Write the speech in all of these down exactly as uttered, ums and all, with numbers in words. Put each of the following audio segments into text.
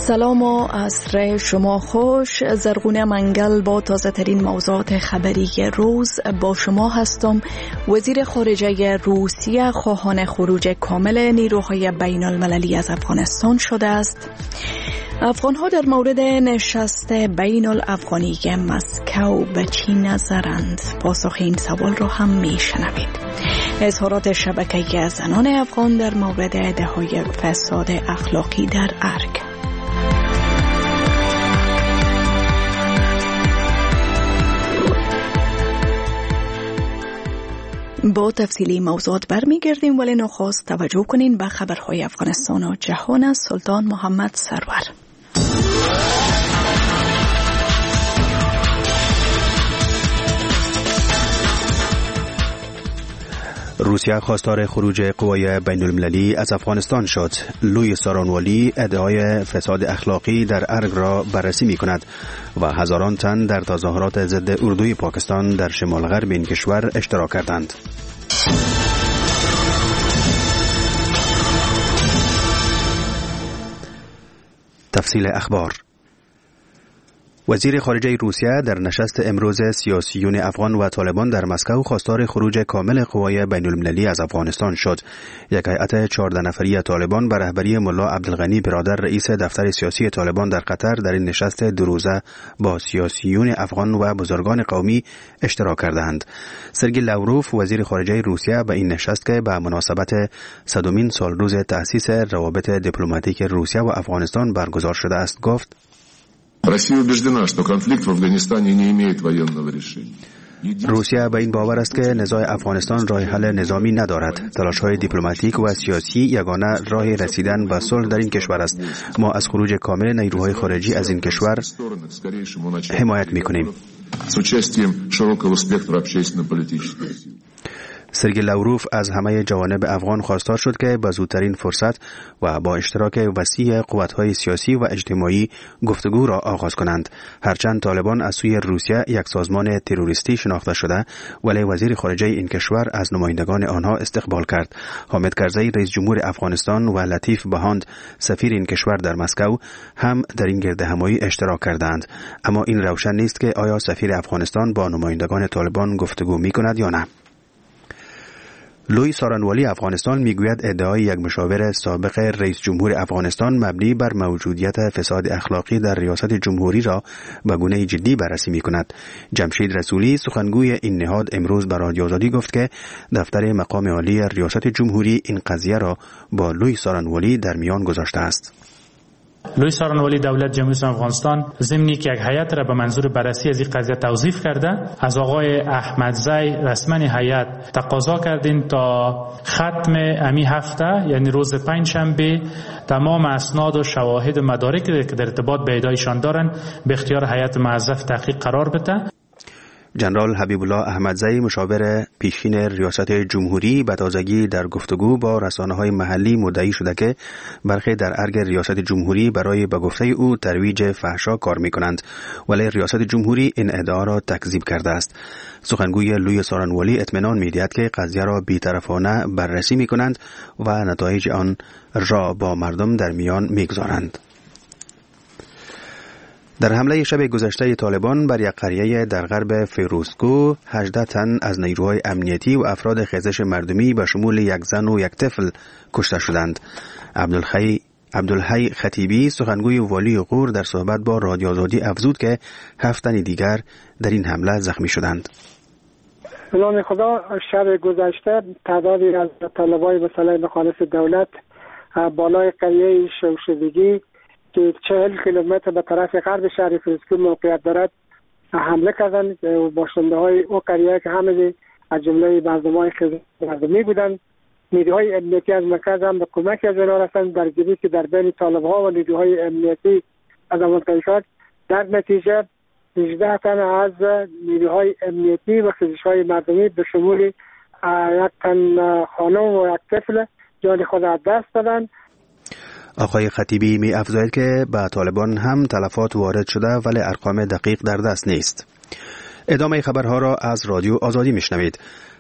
سلام و عصر شما خوش. زرغونه منگل با تازه ترین موضوعات خبری روز با شما هستم. وزیر خارجه روسیه خواهان خروج کامل نیروهای بین المللی از افغانستان شده است. افغانها در مورد نشست بین الافغانی مسکو به چی نظرند؟ پاسخ این سوال را هم می شنوید. اظهارات شبکه زنان افغان در مورد دههای فساد اخلاقی در ارگ. با تفصیلی موضوعات برمیگردیم، ولی نخست توجه کنین به خبرهای افغانستان و جهان از سلطان محمد سرور. روسیه خواستار خروج قوای بین المللی از افغانستان شد. لوی سارانوالی ادعای فساد اخلاقی در ارگ را بررسی می کند و هزاران تن در تظاهرات ضد اردوی پاکستان در شمال غرب این کشور اشتراک کردند. تفصیل اخبار. وزیر خارجه روسیه در نشست امروز سیاسیون افغان و طالبان در مسکو خواستار خروج کامل قوای بین المللی از افغانستان شد. یک هیئت چهارده نفری طالبان به رهبری ملا عبدالغنی برادر رئیس دفتر سیاسی طالبان در قطر در این نشست دو روزه با سیاسیون افغان و بزرگان قومی اشتراک کردند. سرگئی لاوروف وزیر خارجه روسیه به این نشست که به مناسبت صدمین سالروز تأسیس روابط دیپلماتیک روسیه و افغانستان برگزار شده است گفت: Россия убеждена, что конфликт в Афганистане не имеет военного решения. روسیه به این باور است که نزاع افغانستان راه حل نظامی ندارد. تلاش‌های دیپلماتیک و سیاسی یگانه راه رسیدن به صلح در این کشور است. ما از خروج کامل نیروهای خارجی از این کشور حمایت می‌کنیم. سرگئی لاوروف از همه جوانب افغان خواستار شد که به زودترین فرصت و با اشتراک وسیع قوت‌های سیاسی و اجتماعی گفتگو را آغاز کنند. هرچند طالبان از سوی روسیه یک سازمان تروریستی شناخته شده، ولی وزیر خارجه این کشور از نمایندگان آنها استقبال کرد. حامد کرزی رئیس جمهور افغانستان و لطیف بهاند سفیر این کشور در مسکو هم در این گردهمایی اشتراک کردند. اما این روشن نیست که آیا سفیر افغانستان با نمایندگان طالبان گفتگو می‌کند یا نه. لوی سارانوالی افغانستان میگوید ادعای یک مشاور سابق رئیس جمهور افغانستان مبنی بر موجودیت فساد اخلاقی در ریاست جمهوری را به گونه جدی بررسی میکند. جمشید رسولی سخنگوی این نهاد امروز به رادیو آزادی گفت که دفتر مقام عالی ریاست جمهوری این قضیه را با لوی سارانوالی در میان گذاشته است. لوی سارانوالی دولت جمهوری افغانستان ضمنی که یک هیئت را به منظور بررسی از این قضیه توظیف کرده، از آقای احمدزی رسما هیئت تقاضا کردیم تا ختم امی هفته یعنی روز پنجشنبه تمام اسناد و شواهد و مدارکی که در ارتباط به ادعایشان دارند به اختیار هیئت موظف تحقیق قرار بده. جنرال حبیب الله احمدزی مشاور پیشین ریاست جمهوری به تازگی در گفتگو با رسانه‌های محلی مدعی شده که برخی در ارگ ریاست جمهوری برای به گفته او ترویج فحشا کار می‌کنند، ولی ریاست جمهوری این ادعا را تکذیب کرده است. سخنگوی لوی سارانوالی اطمینان می‌دهد که قضیه را بی‌طرفانه بررسی می‌کنند و نتایج آن را با مردم در میان می‌گذارند. در حمله شب گذشته طالبان بر یک قریه در غرب فیروزکو هجده تن از نیروهای امنیتی و افراد خیزش مردمی به شمول یک زن و یک طفل کشته شدند. عبدالحی عبدالحی خطیبی سخنگوی والی غور در صحبت با رادیو آزادی افزود که هفت تن دیگر در این حمله زخمی شدند. به نام خدا، شب گذشته تعدادی از طالبای مسلح مخالف دولت بالای قریه شوشدگی که چهل کیلومتر به طرف غرب شهر فیروزکو موقعیت دارد حمله کردند. باشنده های او قریه که همه از جمله مردمان مردمی بودند. نیروهای امنیتی از مرکز هم به کمک از اینا رسند در جبهه‌ای که در بین طالب‌ها و نیروهای امنیتی از آن شد. در نتیجه هجده تن از نیروهای امنیتی و خیزش‌های مردمی به شمول یک تن خانم و یک طفل جان خود از دست دادند. آقای خطیبی می افزاید که به طالبان هم تلفات وارد شده ولی ارقام دقیق در دست نیست. ادامه خبرها را از رادیو آزادی میشنوید.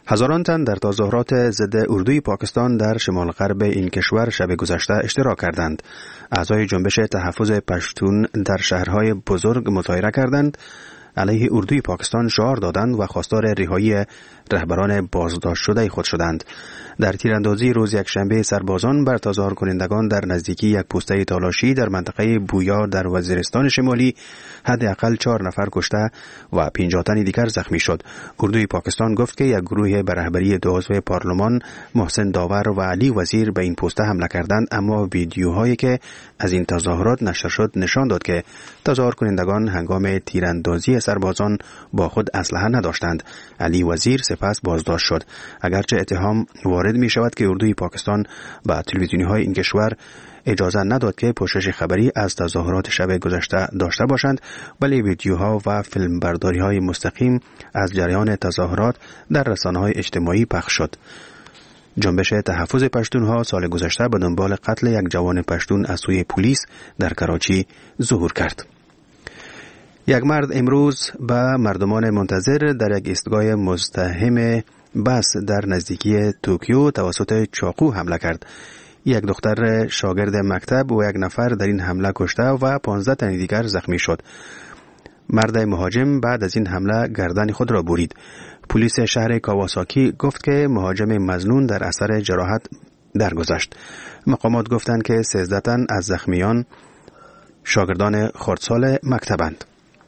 هزاران تن در تظاهرات ضد اردوی پاکستان در شمال غرب این کشور شب گذشته اشتراک کردند. اعضای جنبش تحفظ پشتون در شهرهای بزرگ مظاهره کردند، علیه اردوی پاکستان شعار دادند و خواستار رهایی رهبران بازداشت شده خود شدند. در تیراندازی روز یکشنبه سربازان بر تظاهر کنندگان در نزدیکی یک پوسته تالاشی در منطقه بویا در وزیرستان شمالی حداقل چهار نفر کشته و پنجاه تن دیگر زخمی شد. اردوی پاکستان گفت که یک گروه به رهبری دو عضو پارلمان محسن داور و علی وزیر به این پوسته حمله کردند، اما ویدیوهایی که از این تظاهرات نشر شد نشان داد که تظاهر کنندگان هنگام تیراندازی سربازان با خود اسلحه نداشتند. علی وزیر سپس بازداشت شد. اگرچه اتهام وارد می شود که اردوی پاکستان با تلویزیونی های این کشور اجازه نداد که پوشش خبری از تظاهرات شب گذشته داشته باشند، ولی ویدیوها و فیلمبرداری های مستقیم از جریان تظاهرات در رسانه های اجتماعی پخش شد. جنبش تحفظ پشتونها سال گذشته به دنبال قتل یک جوان پشتون از سوی پلیس در کراچی ظهور کرد. یک مرد امروز به مردمان منتظر در یک ایستگاه مزدحم بس در نزدیکی توکیو توسط چاقو حمله کرد. یک دختر شاگرد مکتب و یک نفر در این حمله کشته و پانزده تن دیگر زخمی شد. مرد مهاجم بعد از این حمله گردن خود را برید. پلیس شهر کاواساکی گفت که مهاجم مظنون در اثر جراحت درگذشت. مقامات گفتند که سیزده تن از زخمیان شاگردان خردسال مکتبند.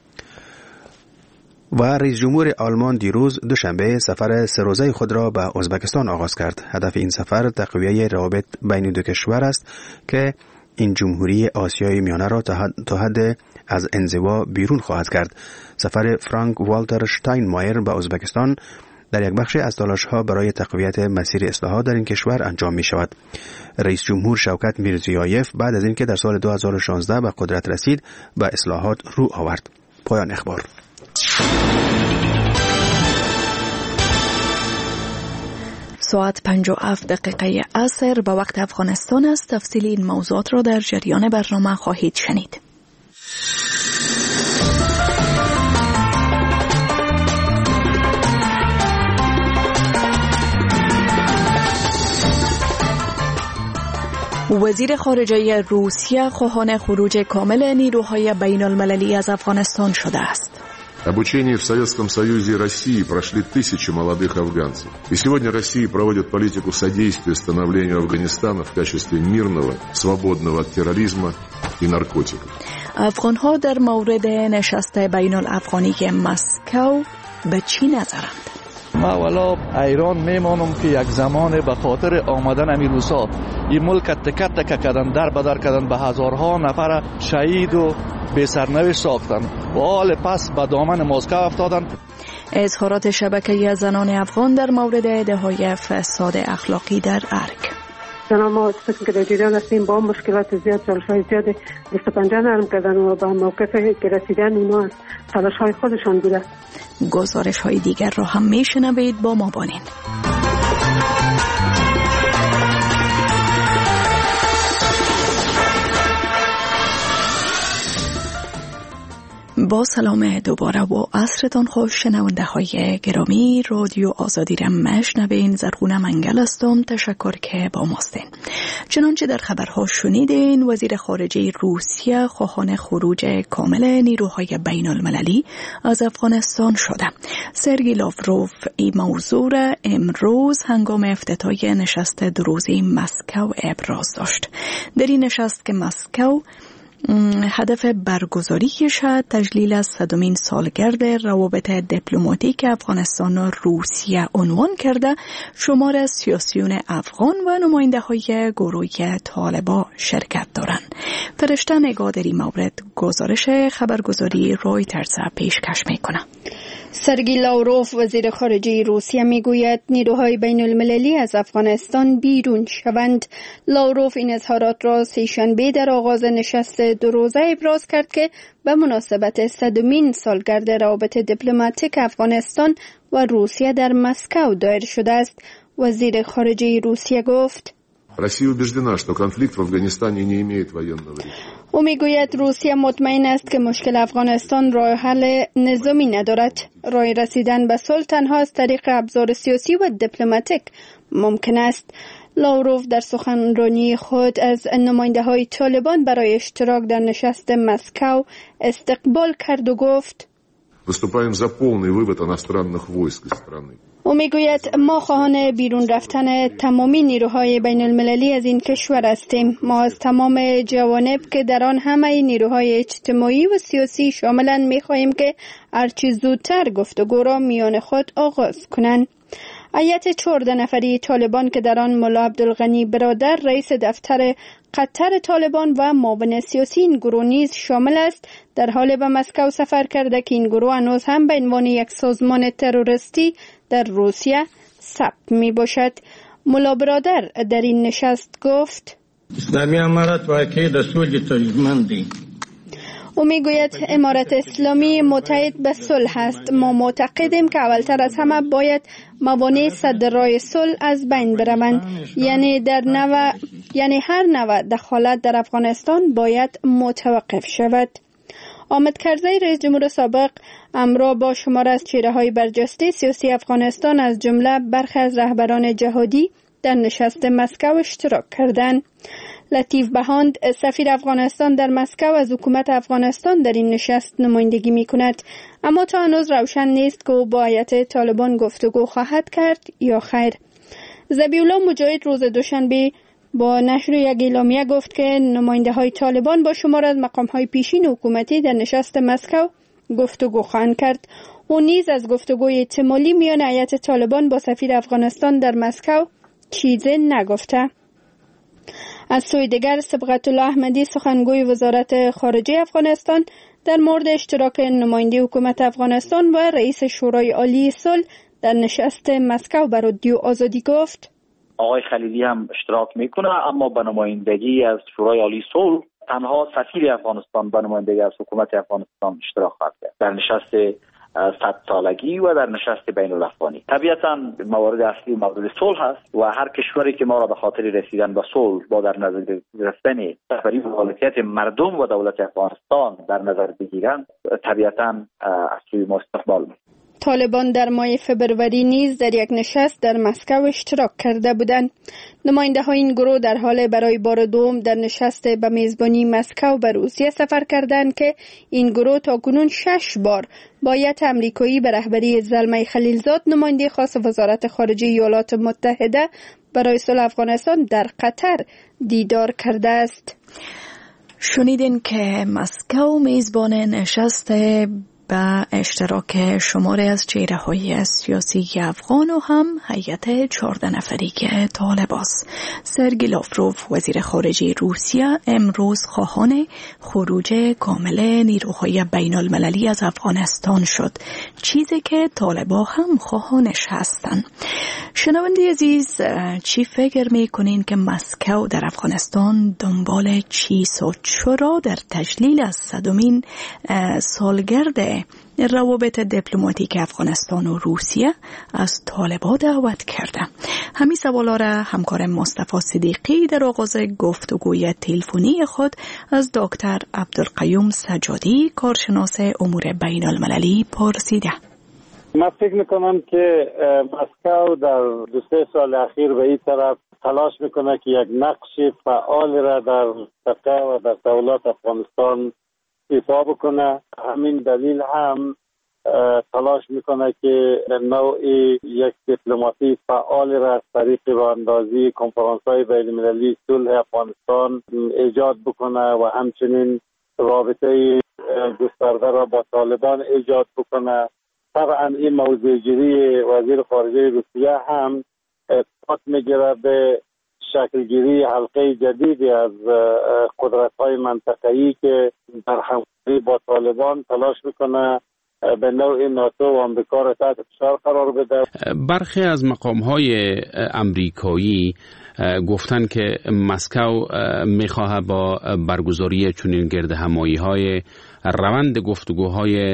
و رئیس جمهور آلمان دیروز دوشنبه سفر سه روزه خود را به ازبکستان آغاز کرد. هدف این سفر تقویه روابط بین دو کشور است که این جمهوری آسیای میانه را تا حد از انزوا بیرون خواهد کرد. سفر فرانک والتر شتاینمایر به ازبکستان در یک بخش از تلاش‌ها برای تقویت مسیر اصلاحات در این کشور انجام می شود. رئیس جمهور شوکت میرزیایف بعد از اینکه در سال دو هزار و شانزده به قدرت رسید به اصلاحات رو آورد. پایان اخبار. ساعت پنج و هفت دقیقه عصر به وقت افغانستان است. تفصیل این موضوعات را در جریان برنامه خواهید شنید. وزیر خارجه روسیه خواهان خروج کامل نیروهای بین المللی از افغانستان شده است. Обучение в Советском Союзе и России прошли тысячи молодых афганцев. И сегодня Россия проводит политику содействия становлению Афганистана в качестве мирного, свободного от терроризма и наркотиков. افغان‌ها در مورد نشست بین الافغانی مسکو به چی نظرند؟ ما والا ایران میمانم که یک زمان به خاطر آمدن امی روسا این ملک تکه تکه کردن، در بدر کردن، به هزارها نفر شهید و به سرنوشت ساختن و حال پس به دامن مسکو افتادن. اظهارات شبکه زنان افغان در مورد ادعای فساد اخلاقی در ارگ. زنان ما فکر که در جریان هستیم با مشکلات زیاد، تلاش‌های زیاد دست پنجه نرم کردن و به موقفی که رسیدن اونا از تلاش‌های خودشان بوده. گزارش‌های دیگر را هم میشنوید، با ما بانید. با سلام دوباره و عصرتان خوش شنونده های گرامی. رادیو آزادی را مشنوین. زرغونه منگل هستم. تشکر که با ماستین. چنانچه در خبرها شنیدین، وزیر خارجه روسیه خواهان خروج کامل نیروهای بین المللی از افغانستان شده. سرگی لاوروف این موضوع را امروز هنگام افتتاح نشست دو روزه مسکو ابراز داشت. در این نشست که مسکو هدف برگزاریش تجلیل از صدمین سالگرد روابط دیپلماتیک افغانستان و روسیه عنوان کرده، شمار از سیاسیون افغان و نماینده های گروه طالبان شرکت دارند. فرشته نگاه در این مورد گزارش خبرگزاری رویترز پیشکش میکنه. سرگی لاوروف وزیر خارجه روسیه میگوید نیروهای بین المللی از افغانستان بیرون شوند. لاوروف این اظهارات را سه‌شنبه در آغاز نشست دو روزه ابراز کرد که به مناسبت صدمین سالگرد روابط دیپلماتیک افغانستان و روسیه در مسکو دایر شده است. وزیر خارجه روسیه گفت: Россия убеждена, что конфликт в Афганистане не имеет военного решения. او میگوید روسیه مطمئن است که مشکل افغانستان راه حل نظامی ندارد. راه رسیدن به صلح تنها از طریق ابزار سیاسی و دیپلماتیک ممکن است. لاوروف در سخنرانی خود از نماینده های طالبان برای اشتراک در نشست مسکو استقبال کرد و گفت: Выступаем за полный вывод иностранных войск из страны. او میگوید ما خواهان بیرون رفتن تمامی نیروهای بین المللی از این کشور هستیم. ما از تمام جوانب که در آن همه نیروهای اجتماعی و سیاسی شاملند میخواهیم که هرچی زودتر گفتگو را میان خود آغاز کنند. هیئت چهارده نفری طالبان که در آن ملا عبدالغنی برادر رئیس دفتر قطر طالبان و معاون سیاسی این گروه نیز شامل است، در حال به مسکو سفر کرده که این گروه هنوز هم به عنوان یک سازمان تروریستی در روسیه ثبت می باشد. ملا برادر در این نشست گفت: اسلامی امارت واقعی در صلح تضمین. او میگوید امارت اسلامی متحد به صلح است. ما معتقدیم که اولتر از همه باید موانع سد راه صلح از بین بروند. یعنی در نوع یعنی هر نوع دخالت در افغانستان باید متوقف شود. حامد کرزی رئیس جمهور سابق همراه با شمار از چهره‌های برجسته سیاسی افغانستان از جمله برخی از رهبران جهادی در نشست مسکو اشتراک کردند. لطیف بهاند سفیر افغانستان در مسکو از حکومت افغانستان در این نشست نمایندگی می کند، اما تا هنوز روشن نیست که او با هیئت طالبان گفتگو خواهد کرد یا خیر. ذبیح الله مجاهد روز دوشنبه با نشر یک اعلامیه گفت که نماینده های طالبان با شمار از مقام های پیشین حکومتی در نشست مسکو گفتگو خواهند کرد. او نیز از گفتگوی احتمالی میان هیئت طالبان با سفیر افغانستان در مسکو چیزی نگفته. از سوی دیگر صبغت الله احمدی سخنگوی وزارت خارجه افغانستان در مورد اشتراک نماینده حکومت افغانستان و رئیس شورای عالی صلح در نشست مسکو بر رادیو آزادی گفت: آقای خلیلی هم اشتراک میکنه، اما به نمایندگی از شورای عالی صلح تنها سفیر افغانستان به نمایندگی از حکومت افغانستان اشتراک خواهد کرد در نشست صد سالگی و در نشست بین الافغانی. طبیعتاً موارد اصلی موارد صلح است و هر کشوری که ما را به خاطر رسیدن به صلح با در نظر گرفتن رهبری و مالکیت مردم و دولت افغانستان در نظر بگیرند، طبیعتاً از سوی ما استقبال می‌کنیم. طالبان در ماه فبروری نیز در یک نشست در مسکو اشتراک کرده بودند. نماینده های این گروه در حال برای بار دوم در نشست به میزبانی مسکو به روسیه سفر کردند که این گروه تاکنون شش بار با هیئت آمریکایی به رهبری زلمه خلیلزاد نماینده خاص وزارت خارجه ایالات متحده برای صلح افغانستان در قطر دیدار کرده است. شنیدین که مسکو میزبان نشست به اشتراک شماری از چهره‌های سیاسی افغان و هم هیئت چهارده نفری که طالب است. سرگی لاوروف وزیر خارجه روسیه امروز خواهان خروج کامل نیروهای بین المللی از افغانستان شد، چیزی که طالبا هم خواهانش هستند. شنونده عزیز، چی فکر میکنین که مسکو در افغانستان دنبال چیست و چرا در تجلیل از صدمین سالگرد روابط دیپلماتیک افغانستان و روسیه از طالبان دعوت کرده؟ همین سوالا را همکار مصطفی صدیقی در آغاز گفتگوی تلفنی خود از دکتر عبدالقیوم سجادی کارشناس امور بین المللی پرسیده. من فکر میکنم که مسکو در دو سه سال اخیر به این طرف تلاش میکنه که یک نقش فعال را در منطقه و در تولات افغانستان ایفا بکنه. همین دلیل هم تلاش میکنه که نوعی یک دیپلماسی فعال را از طریق راهاندازی کنفرانس‌های بین‌المللی صلح افغانستان ایجاد بکنه و همچنین رابطه گسترده را با طالبان ایجاد بکنه. طبعا این موضوع گیری وزیر خارجه روسیه هم پات میگیره به شکلگیری حلقه جدیدی از قدرت‌های منطقه‌ای که در همکاری با طالبان تلاش میکنه به نوع ناتو و آمریکا را تحت فشار قرار بده. برخی از مقام‌های امریکایی گفتن که مسکو میخواه با برگزاری چنین گردهمایی‌های روند گفتگوهای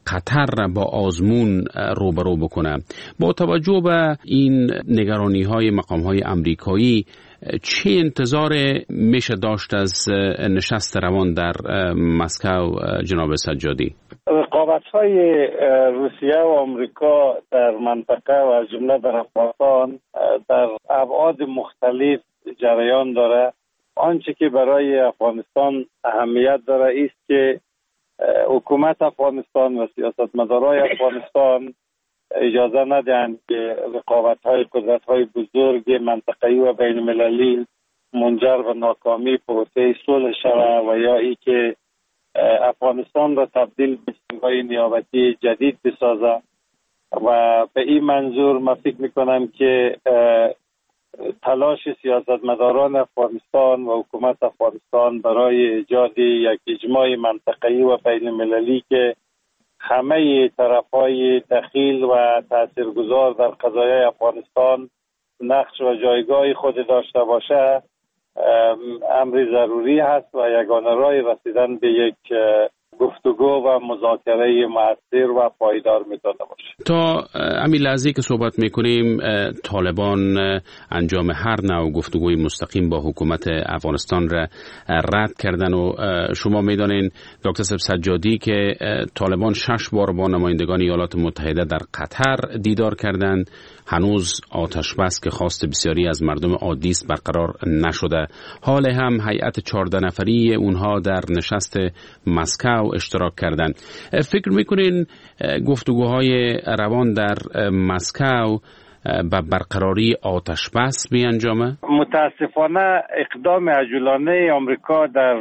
قطر را با آزمون روبرو بکنه. با توجه به این نگرانی های مقام های امریکایی چه انتظار میشه داشت از نشست روان در مسکو جناب سجادی؟ رقابت های روسیه و آمریکا در منطقه و از جمله در افغانستان در ابعاد مختلف جریان داره. آنچه که برای افغانستان اهمیت داره است که حکومت افغانستان و سیاستمدارای افغانستان اجازه ندهند که رقابت‌های قدرت‌های بزرگ منطقه‌ای و بین‌المللی منجر به ناکامی پروسه صلح شود و یا ای که افغانستان را تبدیل به سنگای نیابتی جدید بسازه. و به این منظور من فکر می‌کنم که تلاش سیاستمداران افغانستان و حکومت افغانستان برای ایجاد یک اجماع منطقه‌ای و بین‌المللی که همه طرف‌های دخیل و تاثیرگذار در قضایای افغانستان نقش و جایگاه خود داشته باشه امر ضروری هست و یگانه راه رسیدن به یک گفتگو و مذاکره مؤثر و پایدار میتونه باشه. تا همین لحظه که صحبت میکنیم طالبان انجام هر نوع گفتگوی مستقیم با حکومت افغانستان را رد کردن و شما میدانین دکتر سجادی که طالبان شش بار با نمایندگان ایالات متحده در قطر دیدار کردند. هنوز آتش بس که خواست بسیاری از مردم عادی است برقرار نشده. حال هم هیئت چهارده نفری اونها در نشست مسکو اشتراک کردند. فکر میکنین گفتگوهای روان در مسکو به برقراری آتش بس می انجامه؟ متاسفانه اقدام عجولانه آمریکا در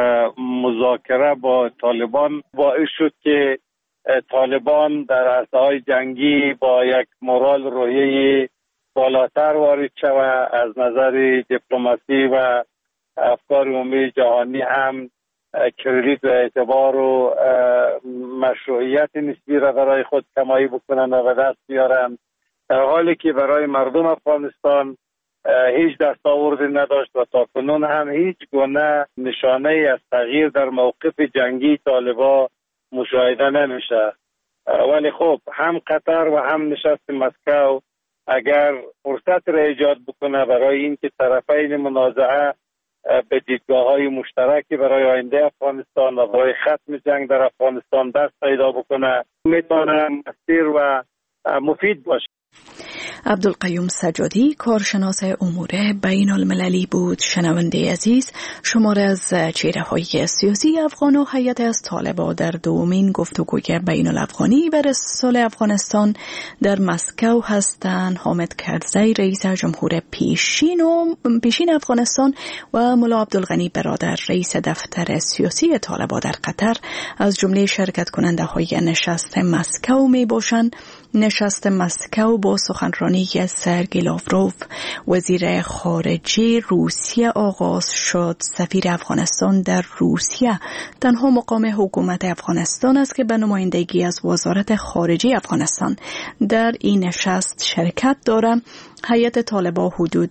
مذاکره با طالبان باعث شد که طالبان در عرصه‌های جنگی با یک مورال روحی بالاتر وارد شود. از نظر دیپلماسی و افکار عمومی جهانی هم کردیت و اعتبار و مشروعیت نسبی را برای خود کمایی بکنند و به دست بیارند، در حالی که برای مردم افغانستان هیچ دستاوردی نداشت و تا کنون هم هیچ گونه نشانه از تغییر در موقف جنگی طالبان مشاهده نمیشه. ولی خب هم قطر و هم نشست مسکو اگر فرصت را ایجاد بکنه برای اینکه طرفین منازعه به دیدگاه‌های مشترکی برای آینده افغانستان و برای ختم جنگ در افغانستان دست پیدا بکنه، میتونه مؤثر و مفید باشه. عبدالقیوم سجادی کارشناس امور بین المللی بود. شنونده عزیز، شماره از چهره های سیاسی افغان و هیئت از طالبان در دومین گفتگوی بین الافغانی برای صلح افغانستان در مسکو هستند. حامد کرزی رئیس جمهور پیشین و پیشین افغانستان و ملا عبدالغنی برادر رئیس دفتر سیاسی طالبان در قطر از جمله شرکت کننده های نشست مسکو می باشند. نشست مسکو با سخنرانی سرگئی لاوروف وزیر خارجه روسیه آغاز شد. سفیر افغانستان در روسیه تنها مقام حکومت افغانستان است که به نمایندگی از وزارت خارجه افغانستان در این نشست شرکت دارد. هیئت طالبان حدود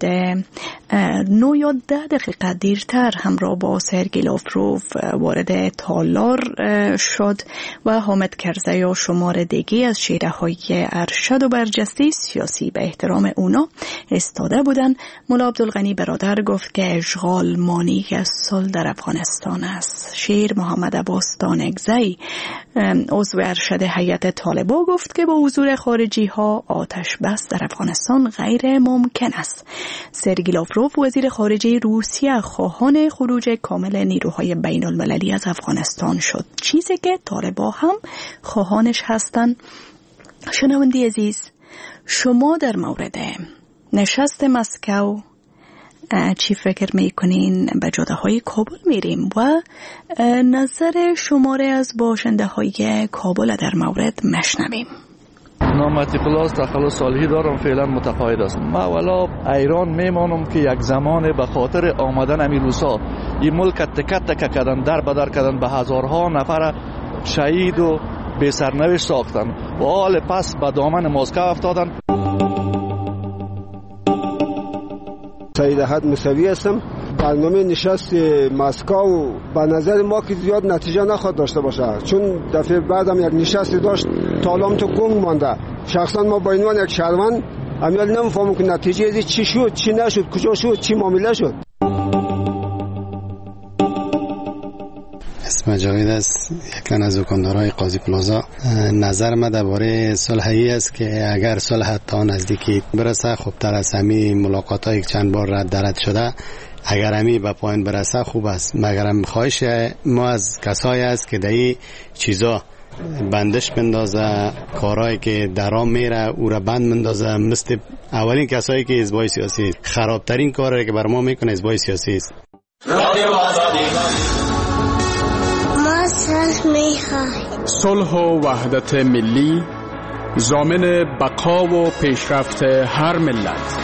نه یا ده دقیقه دیرتر همراه با سرگئی لاوروف وارد تالار شد و حامد کرزی و شمار دیگه از چهره های ارشد و برجسته سیاسی به احترام اونا استاده بودند. ملا عبدالغنی برادر گفت که اشغال مانی صلح در افغانستان است. شیر محمد عباس دانگزی عضو ارشد هیئت طالبان گفت که با حضور خارجی ها آتش بس در افغانستان غیر ممکن است. سرگئی لاوروف وزیر خارجه روسیه خواهان خروج کامل نیروهای بین المللی از افغانستان شد، چیزی که طالبان هم خواهانش هستند. شنونده عزیز، شما در مورد نشست مسکو چی فکر میکنین؟ به جاده‌های کابل میریم و نظر شماره از باشنده های کابل در مورد مشنویم. نامتی پلاس تخلص صالحی دارم، فعلا متقاعد است. ما ولا ایران میمانم که یک زمان به خاطر آمدن امیروسا این ملک تکه تکه کردن، در بدر کردن، به هزارها نفر شهید و به سرنوشت ساختن و حال پس به دامن مسکو افتادن. سید احد موسوی هستم. برنامه نشست مسکو به نظر ما که زیاد نتیجه نخواد داشته باشه، چون دفعه بعدم یک نشست داشت تا الان تو گنگ مانده. شخصا ما با عنوان یک شهروند امیال نمیفهمم که نتیجه ازی چی شد، چی نشد، کجا شد، چی معامله شد. اسم جاوید است، یکن از دکاندارای قاضی پلازا. نظر ما درباره صلح ای است که اگر صلح تا نزدیکی برسه خوبتر است. همی ملاقات های چند بار رد درد شده، اگر همی به پایان برسه خوب است. مگرم خواهش ما از کسایی است که دایی چیزا بندش بندازه، کارهایی که درام میره او را بند بندازه، مثل اولین کسایی که حزبای سیاسی خرابترین کاری که بر ما میکنه حزبای سیاسی است. ما صلح میخواهیم. صلح و وحدت ملی ضامن بقا و پیشرفت هر ملت.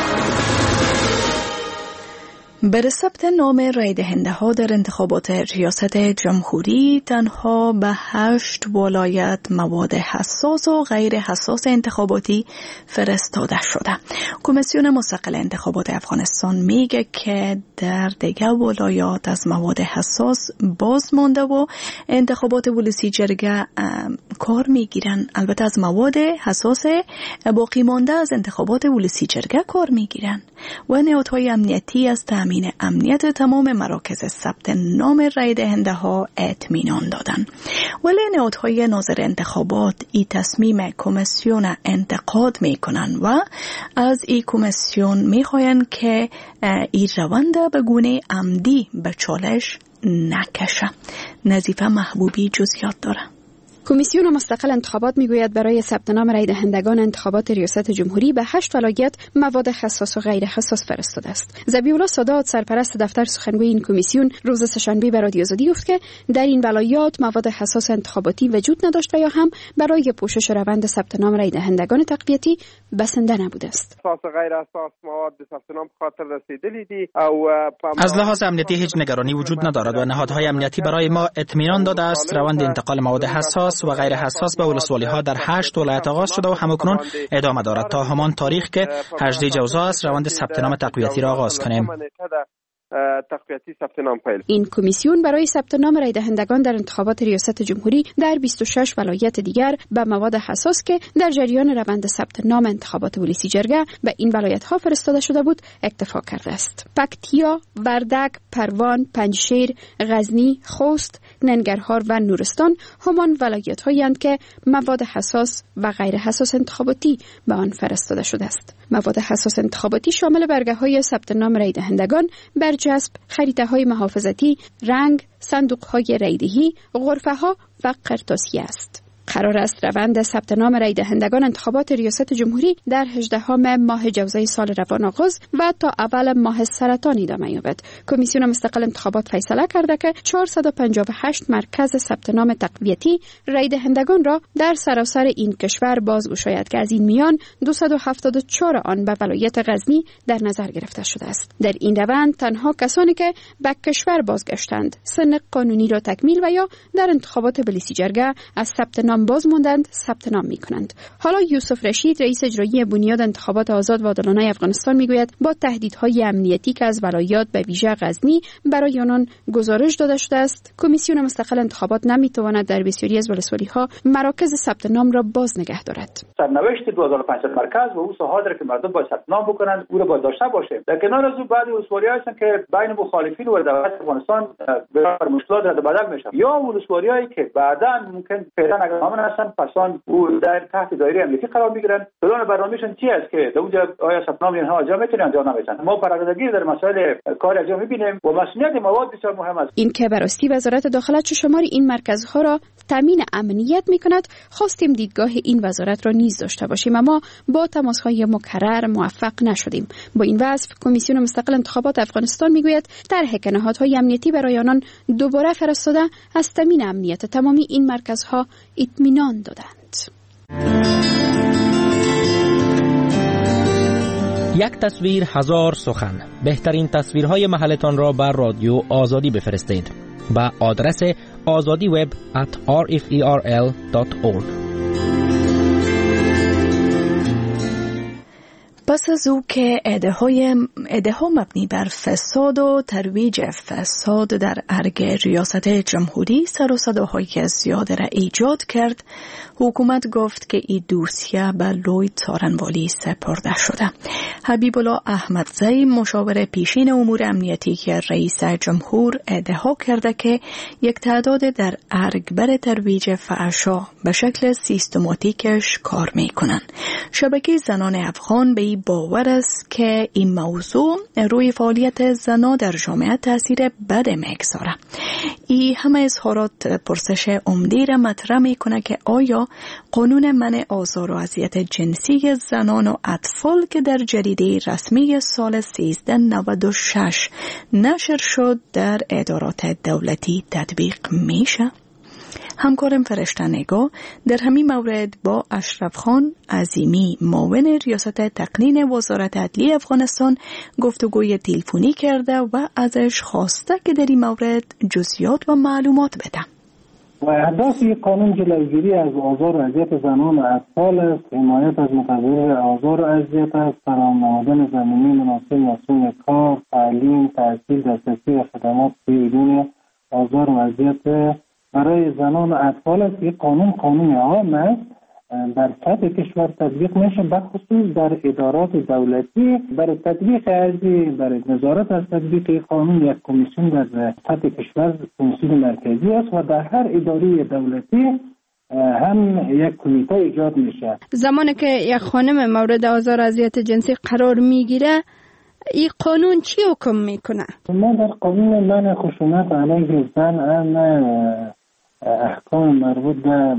بر ثبت نام رای دهنده ها در انتخابات ریاست جمهوری تنها به هشت ولایت مواد حساس و غیر حساس انتخاباتی فرستاده شده. کمیسیون مستقل انتخابات افغانستان میگه که در دیگر ولایات از مواد حساس باز مانده و انتخابات ولسی جرگه کار میگیرن. البته از مواد حساس باقی مانده از انتخابات ولسی جرگه کار میگیرن و نهادهای امنیتی از تامین امنیت تمام مراکز ثبت نام رای دهنده ها اطمینان دادن. ولی نهادهای ناظر انتخابات این تصمیم کمیسیون انتقاد میکنن و از این کمیسیون میخواین که این روند به گونه عمدی به چالش نکشه. نظیفه محبوبی جزئیات داره. کمیسیون مستقل انتخابات میگوید برای ثبت نام رای دهندگان انتخابات ریاست جمهوری به هشت ولایت مواد حساس و غیر حساس فرستاده است. ذبیح‌الله سادات سرپرست دفتر سخنگوی این کمیسیون روز سه‌شنبه به رادیو آزادی گفت که در این ولایات مواد حساس انتخاباتی وجود نداشت و یا هم برای پوشش روند ثبت نام رای دهندگان تقویتی بسنده نبوده است. حساس و غیر حساس مواد ثبت نام خاطر رسیدلی دی او از لحاظ امنیتی هیچ نگرانی وجود ندارد و نهادهای امنیتی برای ما اطمینان داده است روند انتقال مواد حساس و غیر حساس به ولسوالی ها در هشت ولایت آغاز شده و همکنون ادامه دارد تا همان تاریخ که هجده جوزا است روند ثبت نام تقویتی را آغاز کنیم. تقویتی ثبت نام پیل. این کمیسیون برای ثبت نام رای دهندگان در انتخابات ریاست جمهوری در بیست و شش ولایت دیگر به مواد حساس که در جریان روند ثبت نام انتخابات ولسی جرگه به این ولایت ها فرستاده شده بود اکتفا کرده است. پکتیا، وردک، پروان، پنجشیر، غزنی، خوست، ننگرهار و نورستان همان ولایت هایی اند که مواد حساس و غیر حساس انتخاباتی به آن فرستاده شده است. مواد حساس انتخاباتی شامل برگه های ثبت نام رای دهندگان، برچسب، خریطه های محافظتی، رنگ، صندوق های رایدهی، غرفه ها و قرطاسیه است. قرار است روند ثبت نام رای دهندگان انتخابات ریاست جمهوری در هجدهم ماه جوزای سال روان آغاز و تا اول ماه سرطان ادامه یابد. کمیسیون مستقل انتخابات فیصله کرده که چهارصد و پنجاه و هشت مرکز ثبت نام تقویتی رای دهندگان را در سراسر این کشور بازگشاید که از این میان دویست و هفتاد و چهار آن به ولایت غزنی در نظر گرفته شده است. در این روند تنها کسانی که به کشور بازگشتند، سن قانونی را تکمیل و یا در انتخابات ولسی جرگه از ثبت نام باز ماندند ثبت نام می‌کنند. حالا یوسف رشید رئیس اجرایی بنیاد انتخابات آزاد و عادلانه افغانستان میگوید با تهدیدهای امنیتی که از ولایات به ویژه غزنی برای آنان گزارش داده شده است، کمیسیون مستقل انتخابات نمیتواند در بسیاری از ولسوالی‌ها مراکز ثبت نام را باز نگه دارد. سرنوشت دو هزار و پانصد مرکز و اون ساحات را که مردم باید ثبت نام بکنند او را باید داشته باشه. در کنار از اون بعضی ولسوالی‌ها هستند که بین مخالفین و دولت افغانستان به مشکلات رد و بدل میشن، یا ولسوالی‌هایی که بعداً ممکن فعلا اگر هستن پسان او در تحت دایره امنیتی قرار میگیرن. پلان برنامه‌شون چی است که در اونجا آیا ثبت نام اینها انجام میتونن انجام نمیتونن. ما پراگندگی در مسائل کار انجام میبینیم و مسئولیت مواد بسیار مهم است. این که براستی وزارت داخله چه شمار این مرکزها را تامین امنیت میکند، خواستیم دیدگاه این وزارت را نیز داشته باشیم اما با تماس‌های مکرر موفق نشدیم. با این وصف کمیسیون مستقل انتخابات افغانستان میگوید طرح که نهادهای امنیتی برای آنان دوباره فرستاده از تامین امنیت تمامی این مرکزها اطمینان دادند. یک تصویر هزار سخن. بهترین تصویرهای محلتان را بر رادیو آزادی بفرستید با آدرس آزادی وب ات آر اف ای آر ال دات اورگ. پس از او که ایده های ایده ها مبنی بر فساد و ترویج فساد در ارگ ریاست جمهوری سر و صداهای زیاده را ایجاد کرد، حکومت گفت که این دوسیه به لوی څارنوالی سپرده شده. حبیب الله احمدزی مشاور پیشین امور امنیتی که رئیس جمهور ادعا کرده که یک تعداد در ارگ بر ترویج فحشا به شکل سیستماتیکش کار میکنند. شبکه زنان افغان به این باور است که این موضوع روی فعالیت زنان در جامعه تاثیر بد میگذاره. این همه اظهارات پرسش عمده را مطرح میکنه که آیا قانون منع آزار و اذیت جنسی زنان و اطفال که در جریده رسمی سال سیزده نود و شش نشر شد در ادارات دولتی تطبیق میشه؟ همکارم فرشته نگاه در همین مورد با اشرف خان عظیمی معاون ریاست تقنین وزارت عدلیه افغانستان گفتگوی تلفنی کرده و ازش خواسته که در این مورد جزئیات و معلومات بده. و اهداف این قانون جلوگیری از آزار و اذیت زنان و اطفال است، حمایت از متضرر آزار و اذیت است، فراهم نمودن زمینه مناسب مسئول کار، تعلیم، تحصیل، دسترسی و خدمات بدون آزار و اذیت برای زنان و اطفال است. این قانون قانون عام است، در سطح کشور تطبیق میشه، بخصوص در ادارات دولتی. برای تطبیق ارزی برای نظارت از تطبیق قانون یک کمیسیون در سطح کشور کمیسیون مرکزی است و در هر اداره دولتی هم یک کمیته ایجاد میشه. زمانی که یک خانم مورد آزار و اذیت جنسی قرار میگیره، این قانون چی حکم میکنه؟ ما در قانون منع خشونت علیه زن هم احکام مربوط به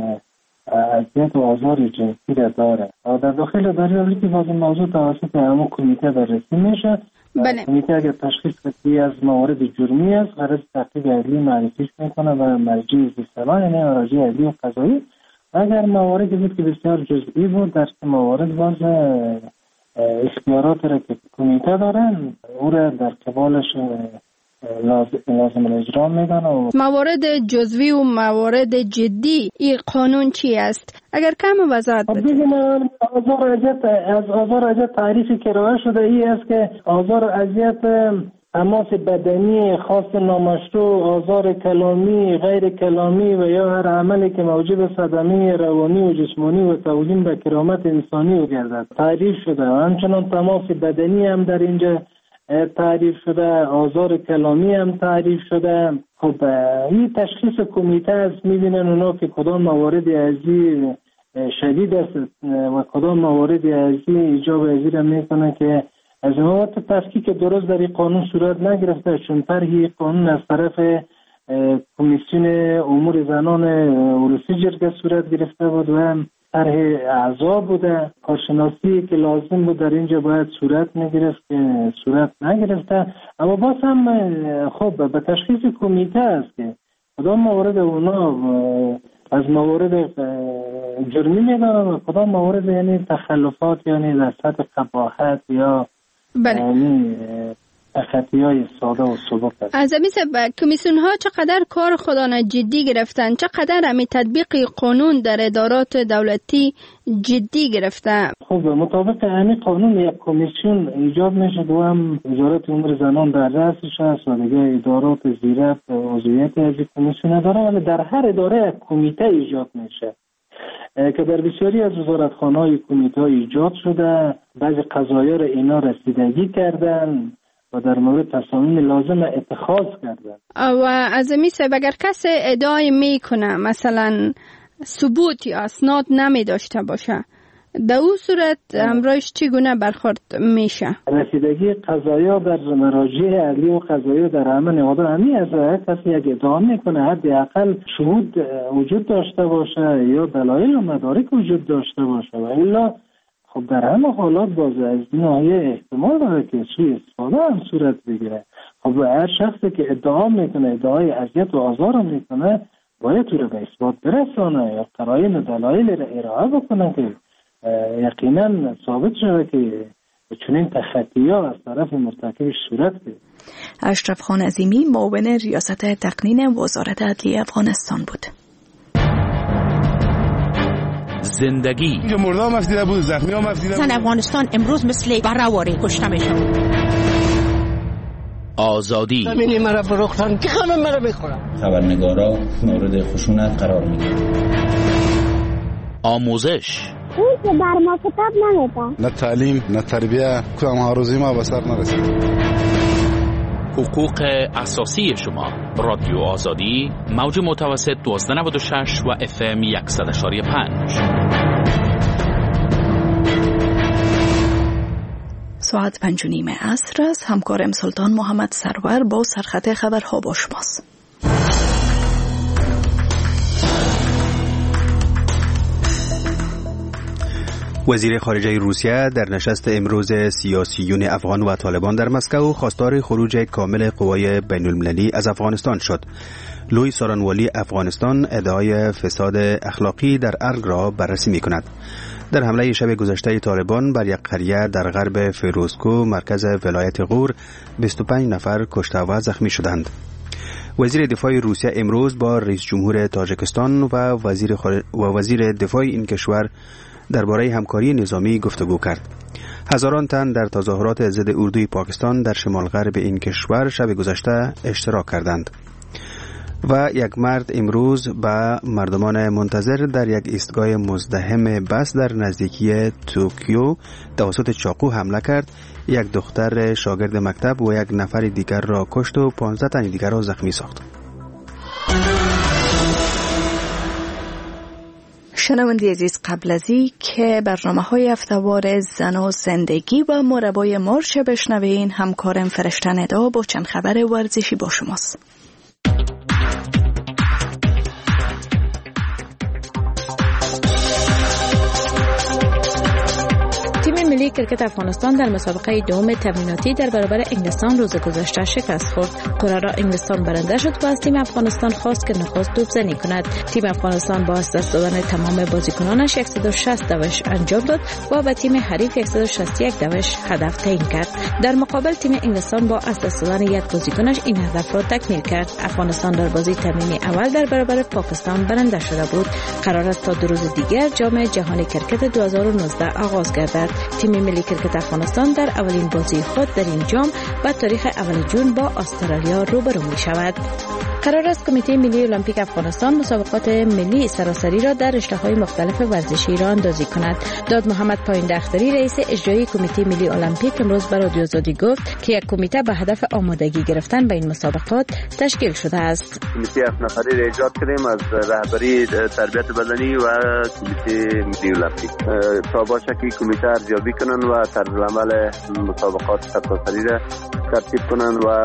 اذیت و آزار جنسی را داره. در داخل اداره که باز موضوع توسط همون کمیته بررسی میشه. بله. کمیته اگر تشخیص بدهی از موارد جرمی است، قرار تحقیق عدلی معرفیش میکنه و مرجع زیرسوال یعنی مراجع عدلی و قضایی. اگر مواردی بود که بسیار جزئی بود، در موارد باز اختیارات را که کمیته دارن او را در قبالش لازم اجرا میدن. و موارد جزوی و موارد جدی این قانون چی است؟ اگر کم وضاحت بدید. آزار و اذیت از آزار و اذیت تعریفی که ارائه شده ای است که آزار و اذیت تماس بدنی خاص نامشروع، آزار کلامی، غیر کلامی و یا هر عملی که موجب صدمه روانی و جسمانی و توهین به کرامت انسانی او گردد تعریف شده. همچنان تماس بدنی هم در اینجا تعریف شده، آزار کلامی هم تعریف شده. خب این تشخیص کمیته است، میبینن اونا که کدام موارد ازی شدید است و کدام موارد ازی ایجاب ازی میکنه که از موارد تفکیک درست در این قانون صورت نگرفته، چون طرح قانون از طرف کمیسیون امور زنان ولسی جرگه صورت گرفته بود و طرح اعضا بوده. کارشناسی که لازم بود در اینجا باید صورت میگرفت که صورت نگرفته. اما باز هم خب به تشخیص کمیته است که کدام موارد اونا از موارد جرمی میدانن و کدام موارد یعنی تخلفات یعنی در سطح قباحت یا بله. یعنی تخطی‌های ساده و سبک است. از امیس کمیسیون ها چقدر کار خودانه جدی گرفتن، چقدر همی تطبیق قانون در ادارات دولتی جدی گرفته؟ خب مطابق همین قانون یک کمیسیون ایجاد میشه و هم وزارت امور زنان در رأسش هست و دیگه ادارات زیرت عضویت از این کمیسیون داره، ولی در هر اداره یک کمیته ایجاد میشه که در بسیاری از وزارتخانه‌های کمیته ایجاد شده. بعضی قضایا را اینا رسیدگی کردن و در مورد تصامیم لازم اتخاذ کردن. و از میسه اگر کسی ادعای میکنه مثلا ثبوت یا اسناد نمی داشته باشه، در اون صورت همراهش چگونه برخورد میشه؟ رسیدگی قضایا در مراجع عدلی و قضایی در همه نهادها همی از کسی یک ادعا میکنه حداقل شهود وجود داشته باشه یا دلایل و مدارک وجود داشته باشه و الا خب در همه حالات باز از ناحیه احتمال داره که سوء استفاده هم صورت بگیره. خب هر شخصی که ادعا میکنه ادعای اذیت و آزار میکنه باید تو رو به اثبات برسانه یا قرائن و دلایل را ارائه بکنه که یقینا ثابت شده که چنین تخطی‌ها از طرف مرتکبش صورت بگیره. اشرف خان عظیمی معاون ریاست تقنین وزارت عدلیه افغانستان بود. زندگی. اینجا مرده هم افزیده بود، زخمی هم افزیده بود. زن افغانستان امروز مثل برهواری کشته میشن. آزادی. زمینی مرا فروختن که همه مرا بخورن. خبرنگارا مورد خشونت قرار میگیرن. آموزش. اون که بر ما کتاب نمیده. نه تعلیم، نه تربیه، کدام هاروزی ما به سر نرسید. حقوق اساسی شما. رادیو آزادی، موج متوسط دوازده نود و شش و اف ام صد و پنج. ساعت پنج و نیم عصر است. همکارم سلطان محمد سرور با سرخط خبرها با شماست. وزیر خارجه روسیه در نشست امروز سیاسیون افغان و طالبان در مسکو خواستار خروج کامل قوای بین المللی از افغانستان شد. لوی سارانوالی افغانستان ادعای فساد اخلاقی در ارگ را بررسی می کند. در حمله شب گذشته طالبان بر یک قریه در غرب فیروزکو مرکز ولایت غور بیست و پنج نفر کشته و زخمی شدند. وزیر دفاع روسیه امروز با رئیس جمهور تاجیکستان و وزیر خارج و وزیر دفاع این کشور درباره همکاری نظامی گفتگو کرد. هزاران تن در تظاهرات ضد اردوی پاکستان در شمال غرب این کشور شب گذشته اشتراک کردند. و یک مرد امروز به مردمان منتظر در یک ایستگاه مزدحم بس در نزدیکی توکیو توسط چاقو حمله کرد. یک دختر شاگرد مکتب و یک نفر دیگر را کشت و پانزده تن دیگر را زخمی ساخت. شنونده عزیز، قبل از این که برنامه های هفته‌وار زن و زندگی و مربای مارچ بشنوین، همکارم فرشته ندا با چند خبر ورزشی با شماست. تیم ملی کرکت افغانستان در مسابقه دوم تمریناتی در برابر انگلستان روز گذشته شکست خورد. قرعه انگلستان برنده شد و از تیم افغانستان خواست که نخست توپزنی کند. تیم افغانستان با از دست دادن تمام بازیکنانش صد و شصت دوش انجام داد و به تیم حریف صد و شصت و یک دوش هدف تعیین کرد. در مقابل تیم انگلستان با از دست دادن یک بازیکنش این هدف را تکمیل کرد. افغانستان در بازی تمرینی اول در برابر پاکستان برنده شده بود. قرار است تا دو روز دیگر جام جهانی کرکت دو هزار و نوزده آغاز گردد. تیم ملی کرکت افغانستان در اولین بازی خود در این جام با تاریخ اول جون با استرالیا روبرو می شود. قرار است کمیته ملی المپیک افغانستان مسابقات ملی سراسری را در رشته‌های مختلف ورزشی را اندازی کند. داد محمد پایند اختری رئیس اجرایی کمیته ملی المپیک امروز به رادیو آزادی گفت که یک کمیته به هدف آمادگی گرفتن به این مسابقات تشکیل شده است. کمیته هفت نفری را ایجاد کردیم از رهبری تربیت بدنی و کمیته ملی المپیک تا باشه که کمیته ارزیابی کنند و طرزالعمل مسابقات سراسری را ترتیب کنند و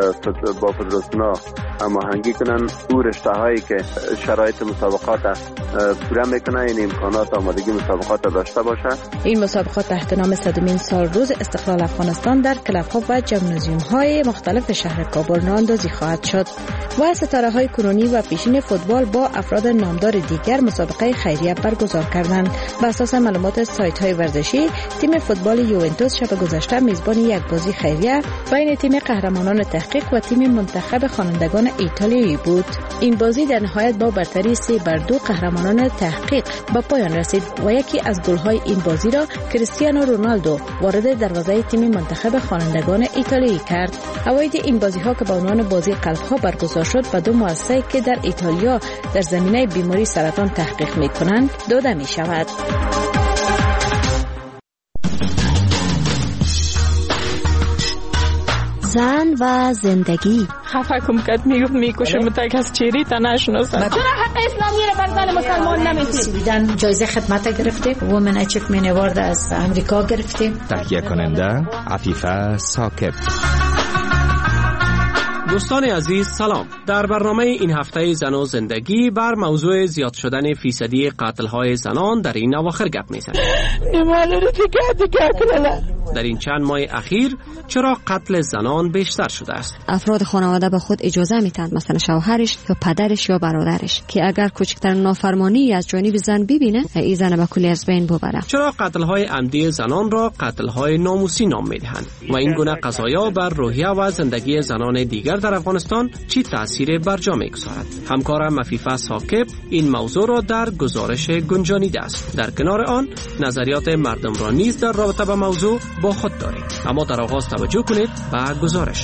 با فدراسیون‌ها هماهنگی کنن او رشته هایی که شرایط مسابقات پوره میکنه، این امکانات آمادگی مسابقات داشته باشه. این مسابقات تحت نام صدمین سال روز استقلال افغانستان در کلب‌ها و جیمنازیوم های مختلف شهر کابل راهاندازی خواهد شد و ستاره های کنونی و پیشین فوتبال با افراد نامدار دیگر مسابقه خیریه برگزار کردند. بر اساس معلومات سایت های ورزشی، تیم فوتبال یوونتوس شب گذشته میزبان یک بازی خیریه بین تیم قهرمانان تحقیق و تیم منتخب خوانندگان ایتالیایی بود. این بازی در نهایت با برتری سه بر دو قهرمانان تحقیق به پایان رسید و یکی از گل‌های این بازی را کریستیانو رونالدو وارد دروازه تیم منتخب خوانندگان ایتالیایی کرد. اوایل این بازی‌ها که به عنوان بازی قلب‌ها برگزار شد به دو مؤسسه‌ای که در ایتالیا در زمینه بیماری سرطان تحقیق می‌کنند داده می‌شود. زن و زندگی. خفه کم کد میگفت میکشه متک از چیری تا نشناسن. چرا حق اسلامی رو بر زن مسلمان نمیتیم؟ سویدن جایزه خدمت گرفته، وومن اچیومنت اوارد از امریکا گرفته. تهیه کننده عفیفه ساکب. دوستان عزیز سلام. در برنامه این هفته زن و زندگی بر موضوع زیاد شدن فیصدی قتل‌های زنان در این اواخر گپ می‌زنیم. نمالو دیگه دیگه کلا در این چند ماه اخیر چرا قتل زنان بیشتر شده است. افراد خانواده به خود اجازه میتند، مثلا شوهرش یا پدرش یا برادرش، که اگر کوچکترین نافرمانی از جانب زن ببینه این زن به کلی از بین ببره. چرا قتل‌های عمدی زنان را قتل‌های ناموسی نام میدهند و این گونه قضایا بر روحیه و زندگی زنان دیگر در افغانستان چی تأثیر بر جا می‌گذارد؟ همکارم مفیفه ساکب این موضوع را در گزارش گنجانیده است. در کنار آن نظریات مردم را نیز در رابطه با موضوع با خود داریم. اما در آغاز توجه کنید به گزارش.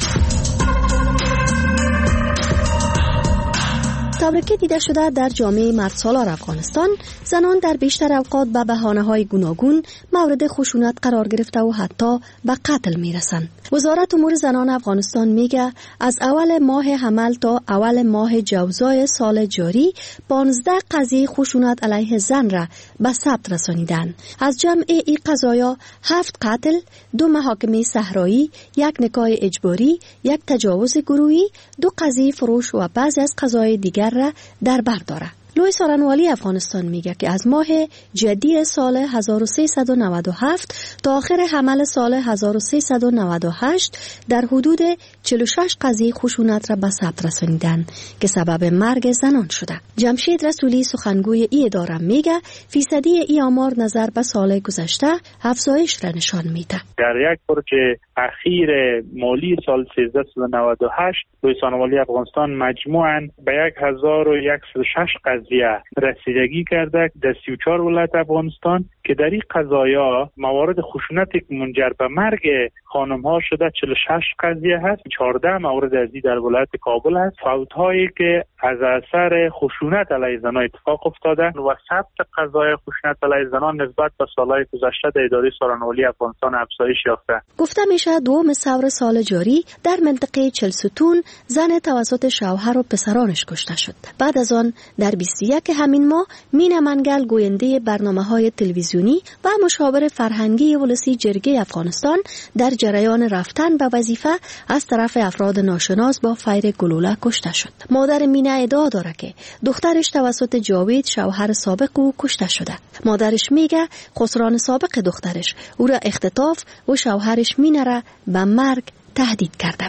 طوری که دیده شده در جامعه مردسالار افغانستان، زنان در بیشتر اوقات به بهانه‌های گوناگون مورد خشونت قرار گرفته و حتی به قتل میرسند. وزارت امور زنان افغانستان میگه از اول ماه حمل تا اول ماه جوزای سال جاری پانزده قضیه خشونت علیه زن را به ثبت رسانیدن. از جمع این قضایا هفت قتل، دو محاکمه صحرایی، یک نکاح اجباری، یک تجاوز گروهی، دو قضیه فروش و بعضی از قضایای دیگر را در بر داره. لوی سارنوالی افغانستان میگه که از ماه جدی سال هزار و سیصد و نود و هفت تا آخر حمل سال هزار و سیصد و نود و هشت در حدود چهل و شش قضیه خشونت را به ثبت رسانیدن که سبب مرگ زنان شده. جمشید رسولی سخنگوی این اداره میگه فیصدی این آمار نظر به سال گذشته افزایش را نشان میده. در یک برج اخیر مالی سال سیزده و نود و هشت لوی سارنوالی افغانستان مجموعاً به هزار و صد و شش قضیه رسیدگی کرده در سی و چهار ولایت افغانستان که در این قضایا موارد خشونتی که منجر به مرگ خانم ها شده چهل و شش قضیه هست. چهارده مورد از این در ولایت کابل هست. فوت هایی که از اثر خشونت علیه زنان اتفاق افتاده و ثبت قضای خشونت علیه زنان نسبت به سالهای گذشته در اداره سارنوالی افغانستان افزایش یافته. گفته میشه دوم ثور سال جاری در منطقه چلستون زن توسط شوهر و پسرانش کشته شد. بعد از آن در بیست و یک همین ماه مینا منگل گوینده برنامه‌های تلویزیونی و مشاور فرهنگی ولسی جرگه افغانستان در جریان رفتن به وظیفه از طرف افراد ناشناس با فیر گلوله کشته شد. مادر مینا ادعا داره که دخترش توسط جاوید شوهر سابق او کشته شده. مادرش میگه خسران سابق دخترش او را اختطاف و شوهرش مینا را به مرگ تهدید کرده.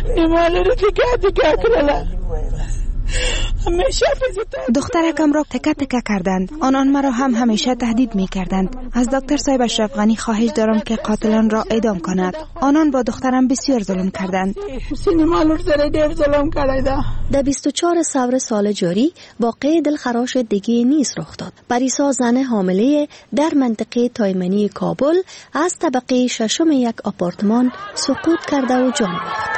دخترکم را تکه تکه کردند. آنان مرا هم همیشه تهدید می کردند. از دکتر صاحب اشرف غنی خواهش دارم که قاتلان را اعدام کند. آنان با دخترم بسیار ظلم کردند. در بیست و چهار ثور سال جاری واقعه دلخراش دیگه نیز رخ داد. پریسا زن حامله در منطقه تایمنی کابل از طبقه ششم یک آپارتمان سقوط کرده و جان باخت.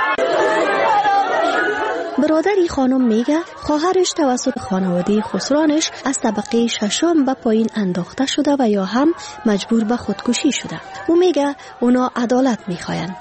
برادری خانم میگه خواهرش توسط خانواده خسرانش از طبقه ششم به پایین انداخته شده و یا هم مجبور به خودکشی شده. او میگه اونا عدالت میخواین.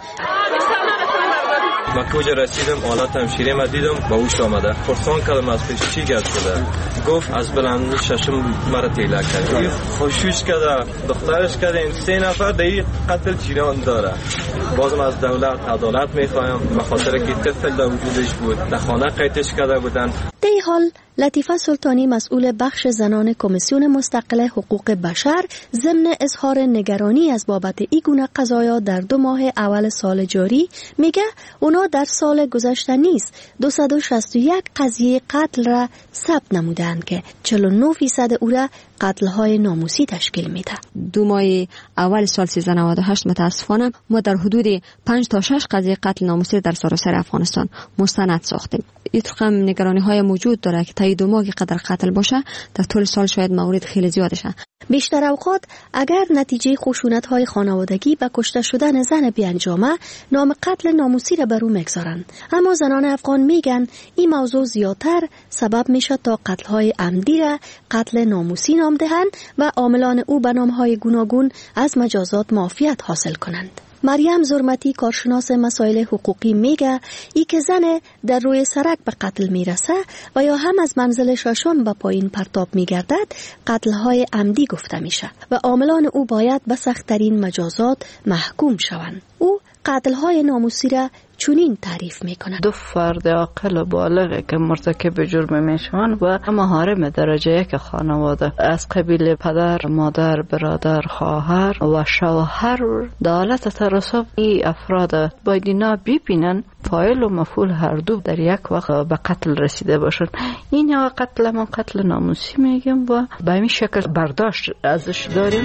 ما کجا رسیدم حالت همشیره ما دیدم با اوش آمده پرسان کردم از پیش چی گرد شده گفت از بلند ششم مرا تیله کرد خوشوش کرده دخترش کرده این سه نفر در این قتل جیران داره. بازم از دولت عدالت میخوایم به خاطر که طفل در وجودش بود در خانه قیدش کرده بودن. در این حال لطیفه سلطانی مسئول بخش زنان کمیسیون مستقل حقوق بشر ضمن اظهار نگرانی از بابت این گونه قضایا در دو ماه اول سال جاری میگه اونا در سال گذشته نیز دویست و شصت و یک قضیه قتل را ثبت نمودند که چهل و نه فیصد او را قتل‌های ناموسی تشکیل میده. دو ماه اول سال سیزده نود و هشت متاسفانه ما در حدود پنج تا شش قضیه قتل ناموسی در سراسر افغانستان مستند ساختیم. این رقم نگرانی های موجود داره که تا دو ماه قدر قتل باشه در طول سال شاید مورد خیلی زیادشه. بیشتر اوقات اگر نتیجه خشونت‌های خانوادگی به کشته شدن زن بیانجامه نام قتل ناموسی را بر او میگذارند. اما زنان افغان میگن این موضوع زیادتر سبب میشه تا قتل‌های عمدی را قتل ناموسی نام دهند و عاملان او به نام‌های گوناگون از مجازات معافیت حاصل کنند. مریم زرمتی کارشناس مسائل حقوقی میگه ای که زن در روی سرک به قتل میرسه و یا هم از منزل ششم به پایین پرتاب میگردد قتل‌های عمدی گفته میشه و عاملان او باید به سخت‌ترین مجازات محکوم شوند. او قتل‌های ناموسی را چنین تعریف می‌کند. دو فرد عاقل و بالغ که مرتکب جرم میشوند و محارم درجه یک خانواده از قبیل پدر، مادر، برادر، خواهر و شوهر در حالت تراسب این افراد باید اینا ببینن فاعل و مفعول هر دو در یک وقت به قتل رسیده باشند. این یا قتل ما قتل ناموسی میگیم و به این شکل برداشت ازش داریم.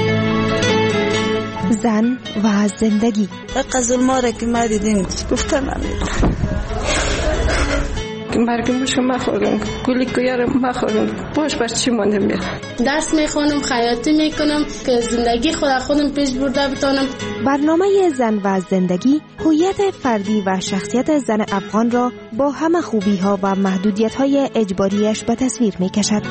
زن و زندگی. قزل ما را که ما دیدیم گفتن نمیدونم که مرگمش ما خوردم، گلی کویارم ما خوردم، باش بر چی مانده میرم. درس میخونم، خیاطی میکنم که زندگی خود خودم پیش برده بتانم. برنامه زن و زندگی هویت فردی و شخصیت زن افغان را با همه خوبی ها و محدودیت های اجباریش به تصویر میکشد.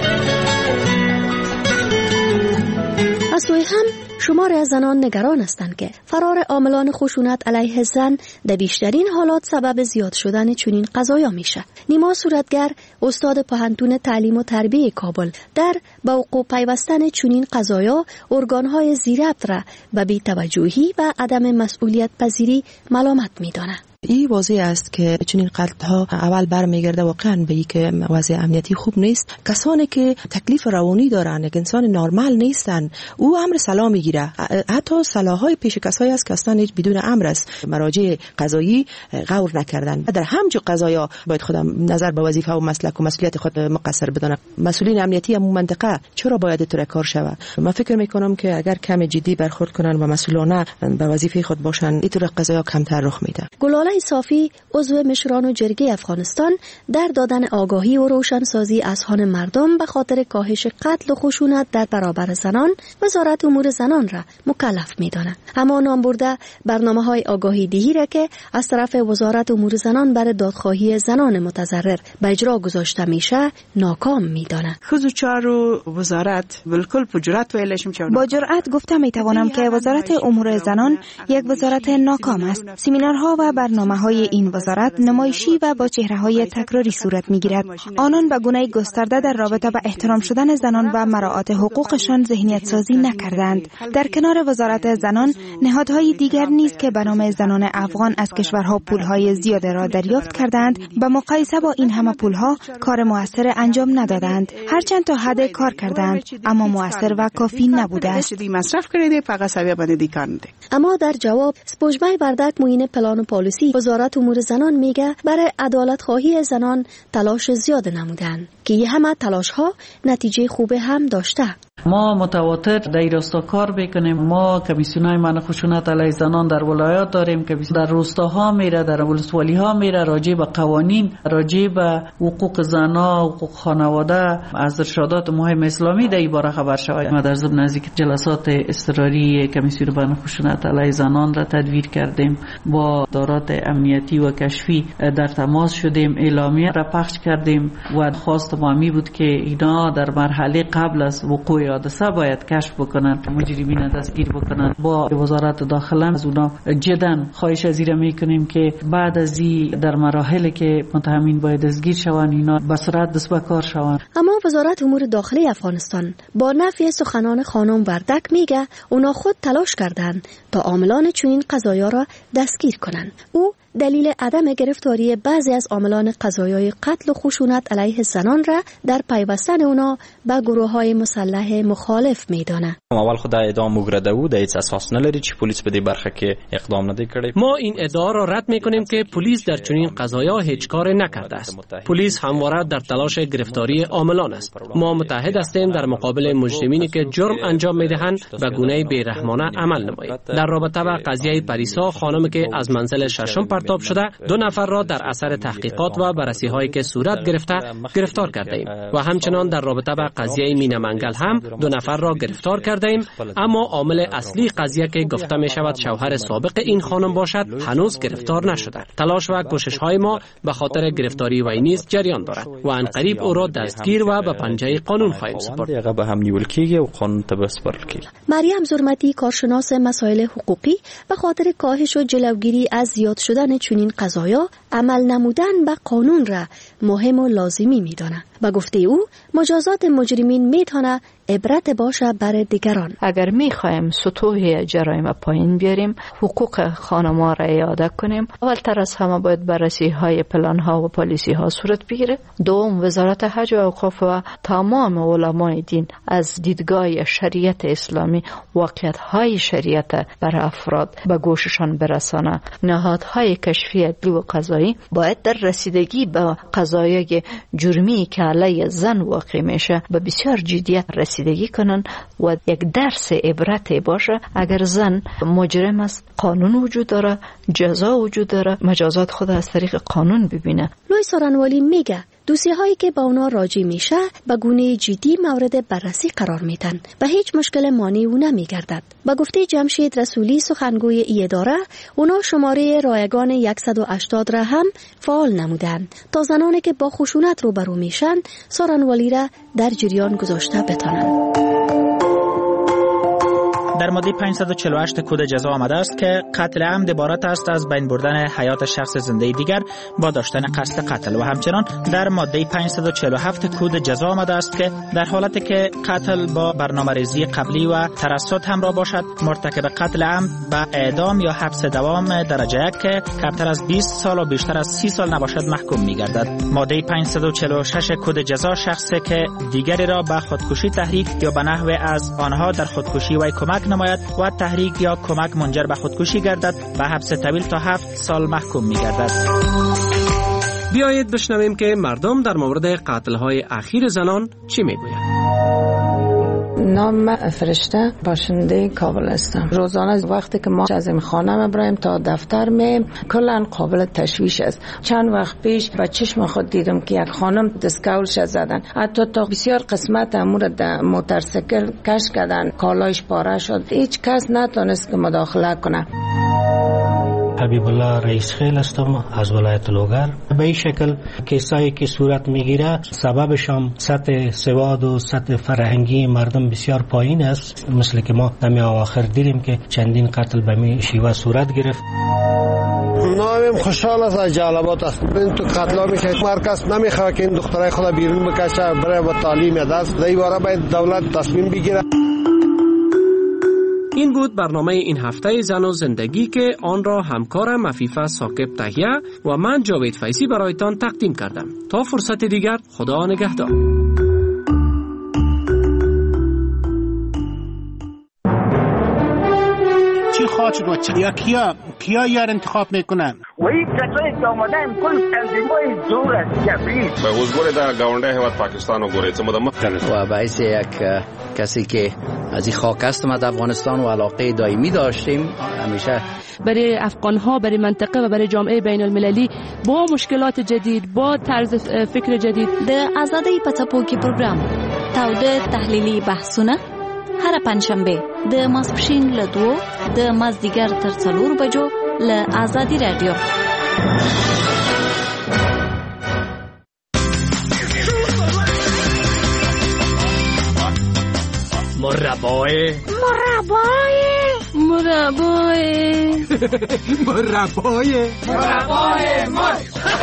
از سوی هم شمار از زنان نگران هستند که فرار عاملان خشونت علیه زن در بیشترین حالات سبب زیاد شدن چنین قضایا میشه. نیما صورتگر، استاد پوهنتون تعلیم و تربیت کابل، در به وقوع پیوستن چنین قضایا ارگانهای زیربط را به بی‌توجهی و عدم مسئولیت پذیری ملامت میداند. این واضح است که چنین قتل ها اول برمیگرده واقعا به اینکه وضع امنیتی خوب نیست. کسانی که تکلیف روانی دارن، یک انسان نرمال نیستن، او امر سلا میگیره. حتی سلاهای پیش کسایی است که اصلا هیچ بدون امر است. مراجع قضایی غور نکردن. در همچو قضایا باید خودم نظر به وظیفه و مسلک و مسئولیت خود مقصر بدانه. مسئولین امنیتی هم منطقه چرا باید طور کار شود؟ من فکر میکنم که اگر کم جدی برخورد کنن و مسئولانه به وظیفه خود باشن، این طور قضایا کمتر رخ میده. گلاله صافی، عضو مشران و جرگه افغانستان، در دادن آگاهی و روشنسازی اذهان مردم به خاطر کاهش قتل و خشونت در برابر زنان، وزارت امور زنان را مکلف می‌داند. اما نام برده برنامه‌های آگاهی دهی را که از طرف وزارت امور زنان برای دادخواهی زنان متضرر به اجرا گذاشته میشه ناکام می‌داند. خود چارو وزارت بالکل په جرأت ویلشم چون با جرأت گفته می‌توانم که وزارت امور زنان یک وزارت ناکام است. سمینارها و برنامه‌های این وزارت نمایشی و با چهره‌های تکراری صورت می‌گیرد. آنان به گونه‌ای گسترده در رابطه با احترام شدن زنان و مراعات حقوقشان ذهنیت سازی نکردند. در کنار وزارت زنان، نهادهای دیگر نیز که به نام زنان افغان از کشورها پول‌های زیاد را دریافت کردند، به مقایسه با این همه پول‌ها کار موثر انجام ندادند. هرچند تا حد کار کردند، اما موثر و کافی نبوده است. اما در جواب سپوجبای بردک معین پلان و پالیسی وزارت امور زنان میگه برای عدالت خواهی زنان تلاش زیاد نمودن که یه همه تلاش ها نتیجه خوب هم داشته. ما متواتر در راستا کار بکنیم. ما کمیسیونای منع خشونت علیه زنان در ولایات داریم که در روستاها میره، در ولسوالی ها میره، راجع به قوانین، راجع به حقوق زنا، حقوق خانواده از ارشادات مهم اسلامی در این باره خبر شود. ما در ضمن نزدیک جلسات اضطراری کمیسیون منع خشونت علیه زنان را تدویر کردیم. با دارات امنیتی و کشفی در تماس شدیم، اعلامیه را پخش کردیم و خواست ما می بود که اینا در مرحله قبل از وقوع حادثه باید کشف بکنن، مجرمین را دستگیر بکنن. با وزارت داخله از اونا جدا خواهش از این میکنیم که بعد از این در مراحل که متهمین باید دستگیر شوند، اینا به سرعت دست به کار شوند. اما وزارت امور داخلی افغانستان با نفی سخنان خانم وردک میگه اونا خود تلاش کردند تا عاملان چنین قضایا را دستگیر کنند. او دلیل عدم گرفتاری بعضی از عاملان قضایای قتل و خشونت علیه زنان را در پیوستن اونا به گروه‌های مسلح مخالف میدانه. اول خود ادعا مگرده و د هیڅ اساس نه لري چې پولیس په دې برخه کې اقدام نه دی کړی. ما این ادعا را رد میکنیم که پلیس در چنین قضایا هیچ کار نکرده است. پلیس همواره در تلاش گرفتاری عاملان است. ما متحد هستیم در مقابل مجرمینی که جرم انجام میدهند و گونه بی‌رحمانه عمل نمایند. در رابطه با قضیه پریسا خانم که از منزل ششم پرتاب شده، دو نفر را در اثر تحقیقات و بررسی هایی که صورت گرفته گرفتار کرده ایم و همچنان در رابطه با قضیه مینا منگل هم دو نفر را گرفتار کرده ایم. اما عامل اصلی قضیه که گفته می شود شوهر سابق این خانم باشد هنوز گرفتار نشده. تلاش و کوشش های ما به خاطر گرفتاری وی نیز جریان دارد و ان قریب او را دستگیر و به پنجه قانون خواهیم سپرد. به هم نیول کیږي او قانون ته بسپارل کیږي. مریم زرمتی، کارشناس مسائل حقوقی، به خاطر کاهش و جلوگیری از زیاد شدن چنین قضایا عمل نمودن به قانون را مهم و لازمی می‌داند. با گفته او مجازات مجرمین میتونه عبرت باشه برای دیگران. اگر میخوایم سطوح جرایم پایین بیاریم، حقوق خانما را اعاده کنیم، اولتر از همه باید بررسی های پلان ها و پالیسی ها صورت بگیره. دوم، وزارت حج و اوقاف و تمام علمای دین از دیدگاه شریعت اسلامی واقعیت های شریعت برای افراد به گوششان برسانه. نهادهای کشفی عدلی و قضایی باید در رسیدگی به قضایای جرمی که علیه زن واقع میشه به بسیار جدیت رسیدگی کنن و یک درس عبرت باشه. اگر زن مجرم است، قانون وجود داره، جزا وجود داره، مجازات خود از طریق قانون ببینه. لوی سارنوالی میگه دوسیه هایی که با اونا راجع میشه به گونه جدی مورد بررسی قرار میدن، به هیچ مشکل مانع او نمیگردد. با گفته جمشید رسولی سخنگوی ای اداره، اونا شماره رایگان صد و هشتاد را هم فعال نمودند تا زنانی که با خشونت روبرو میشن سارنوالی را در جریان گذاشته بتانند. در ماده پانصد و چهل و هشت کد جزا آمده است که قتل عمد عبارت است از بین بردن حیات شخص زنده دیگر با داشتن قصد قتل و همچنان در ماده پانصد و چهل و هفت کد جزا آمده است که در حالتی که قتل با برنامه‌ریزی قبلی و ترصد همراه باشد، مرتکب قتل عمد به اعدام یا حبس دوام درجه یک که کمتر از بیست سال و بیشتر از سی سال نباشد محکوم می‌گردد. ماده پانصد و چهل و شش کد جزا شخصی که دیگری را به خودکشی تحریک یا به نحو از آنها در خودکشی وی کمک نماید و تحریک یا کمک منجر به خودکشی گردد به حبس طویل تا هفت سال محکوم می گردد. بیایید بشنویم که مردم در مورد قتل‌های اخیر زنان چی میگویند. نام فرشته باشنده کابل هستم. روزانه وقتی که ما از این خانه میبریم تا دفتر می کلا قابل تشویش است. چند وقت پیش با چشم خود دیدم که یک خانم دستکولش زدن، حتی تا بسیار قسمت امور در موتورسیکل کش کردن، کالایش پاره شد، هیچ کس نتونست که مداخله کنه. حبیب الله رئیس خیل هستم از ولایت لوگر. به این شکل کیسایی که صورت میگیره سببش هم سطح سواد و سطح فرهنگی مردم بسیار پایین است، مثل که ما دمی آخر دیدیم که چندین قتل به می شیوه صورت گرفت. نامم خوشحال است از جلبات است. این تو قتلا میشه، مرکز نمیخواد که این دخترای خود بیرون بکشه برای با تعلیم دست در این باره باید دولت تصمیم بگیره. این بود برنامه این هفته زن و زندگی که آن را همکارم عفیفه ثاقب تهیه و من جاوید فیضی برایتان تقدیم کردم. تا فرصت دیگر، خدا نگهدار. چی خواهد شد یا کیا کیا یار انتخاب میکنن؟ و این کسایی که آمدن کل تنظیمای زور است کبرید به حضور در گاونده هیواد پاکستان و گوریت مدام و باعث یک کسی که از این خاک است ما در افغانستان و علاقه دائمی داشتیم، همیشه برای افغان ها، برای منطقه و برای جامعه بین المللی با مشکلات جدید، با طرز فکر جدید. د آزادۍ په څپو کې پروګرام تاوده تحلیلي بحثونه هر پنځشنبه د ماسپښین له دوو د مازدیګر تر څلور بجو له آزادي رادیو. مربای مربای مربای مربای مربای مار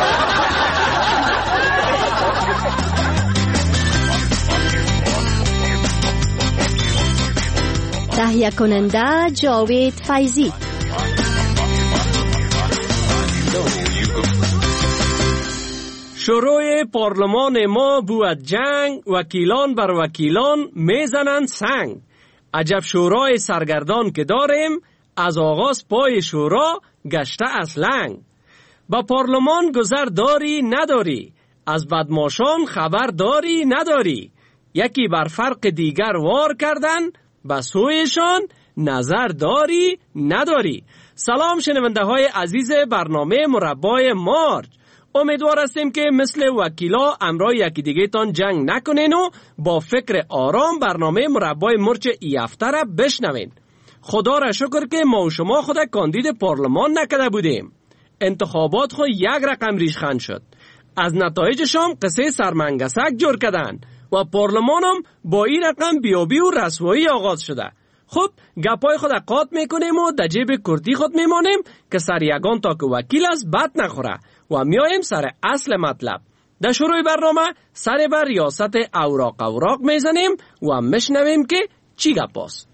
تهیه کننده جاوید فیضی. شروع پارلمان ما بود جنگ، وکیلان بر وکیلان میزنند سنگ. عجب شورای سرگردان که داریم، از آغاز پای شورا گشته اصلنگ. با پارلمان گذر داری نداری، از بدماشان خبر داری نداری. یکی بر فرق دیگر وار کردن، به سویشان نظر داری نداری. سلام شنونده های عزیز برنامه مربای مارج. امیدوار هستیم که مثل وکیلا امرای یکی دیگه تان جنگ نکنین و با فکر آرام برنامه مربای مرچ ای هفته را بشنوین. خدا را شکر که ما و شما خود کاندید پارلمان نکده بودیم. انتخابات خود یک رقم ریشخند شد. از نتایجشان قصه سرمنگسک جور کردن و پارلمانم با این رقم بیابی و رسوایی آغاز شده. خب گپای خود قاط میکنیم و در جیب کردی خود میمانیم که سر یگان تا که وکیل است بد نخوره و میایم سر اصل مطلب. در شروع برنامه سر بر ریاست اوراق اوراق میزنیم و میشنویم که چی گپ است.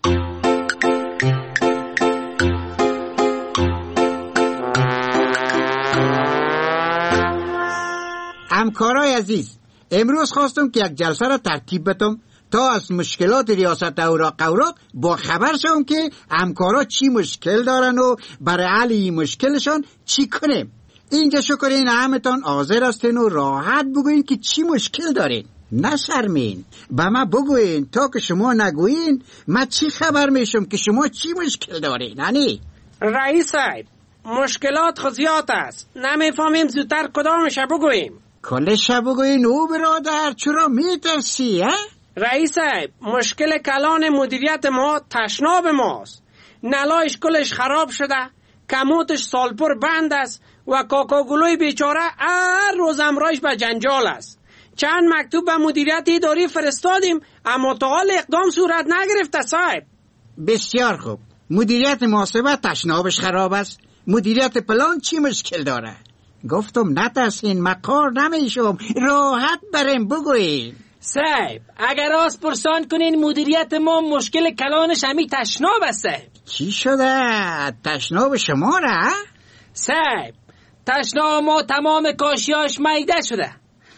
همکارای عزیز، امروز خواستم که یک جلسه را ترتیب بدم تا از مشکلات ریاست اوراق اوراق با خبر شوم که همکارا چی مشکل دارن و برای حل این مشکلشان چی کنیم. اینجا شکرین همتان حاضر هستین و راحت بگوین که چی مشکل دارین. نشرمین، به من بگوین. تا که شما نگوین من چی خبر میشم که شما چی مشکل دارین؟ هنی رئیس صاحب، مشکلات خزیات است، نمیفهمیم زودتر کدامش بگوییم. کلش بگوین او برادر، چرا میترسی؟ رئیس صاحب، مشکل کلان مدیریت ما تشناب ماست. نلایش کلش خراب شده، کموتش سالپور بند است و کاکاگلوی بیچاره هر روز امرایش به جنجال است. چند مکتوب به مدیریت اداری فرستادیم اما تا حال اقدام صورت نگرفته صاحب. بسیار خوب، مدیریت محاسبه تشنابش خراب است. مدیریت پلان چی مشکل داره؟ گفتم نترسین، مکار نمیشم، راحت بریم بگوین. صاحب اگر از پرسان کنین مدیریت ما مشکل کلانش همی تشناب است. چی شده؟ تشناب شما را؟ صاحب تشناب ما تمام کاشیاش میده شده،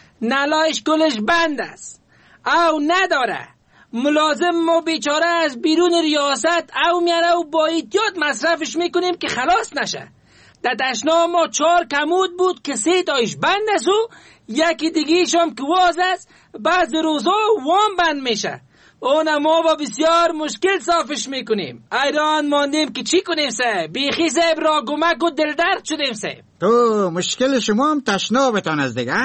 نلایش کلش بند است او نداره. ملازم ما بیچاره از بیرون ریاست او میاره و با احتیاط مصرفش میکنیم که خلاص نشه. در تشناب ما چهار کمود بود که سه تایش بند است و یکی دیگیش هم که واز است، بعض روزا وام بند میشه. اون ما با بسیار مشکل صافش میکنیم. ایران ماندیم که چی کنیم سه؟ بیخی سه را گمک و دلدرد شدیم سه. تو مشکل شما هم تشنابتان از دیگه؟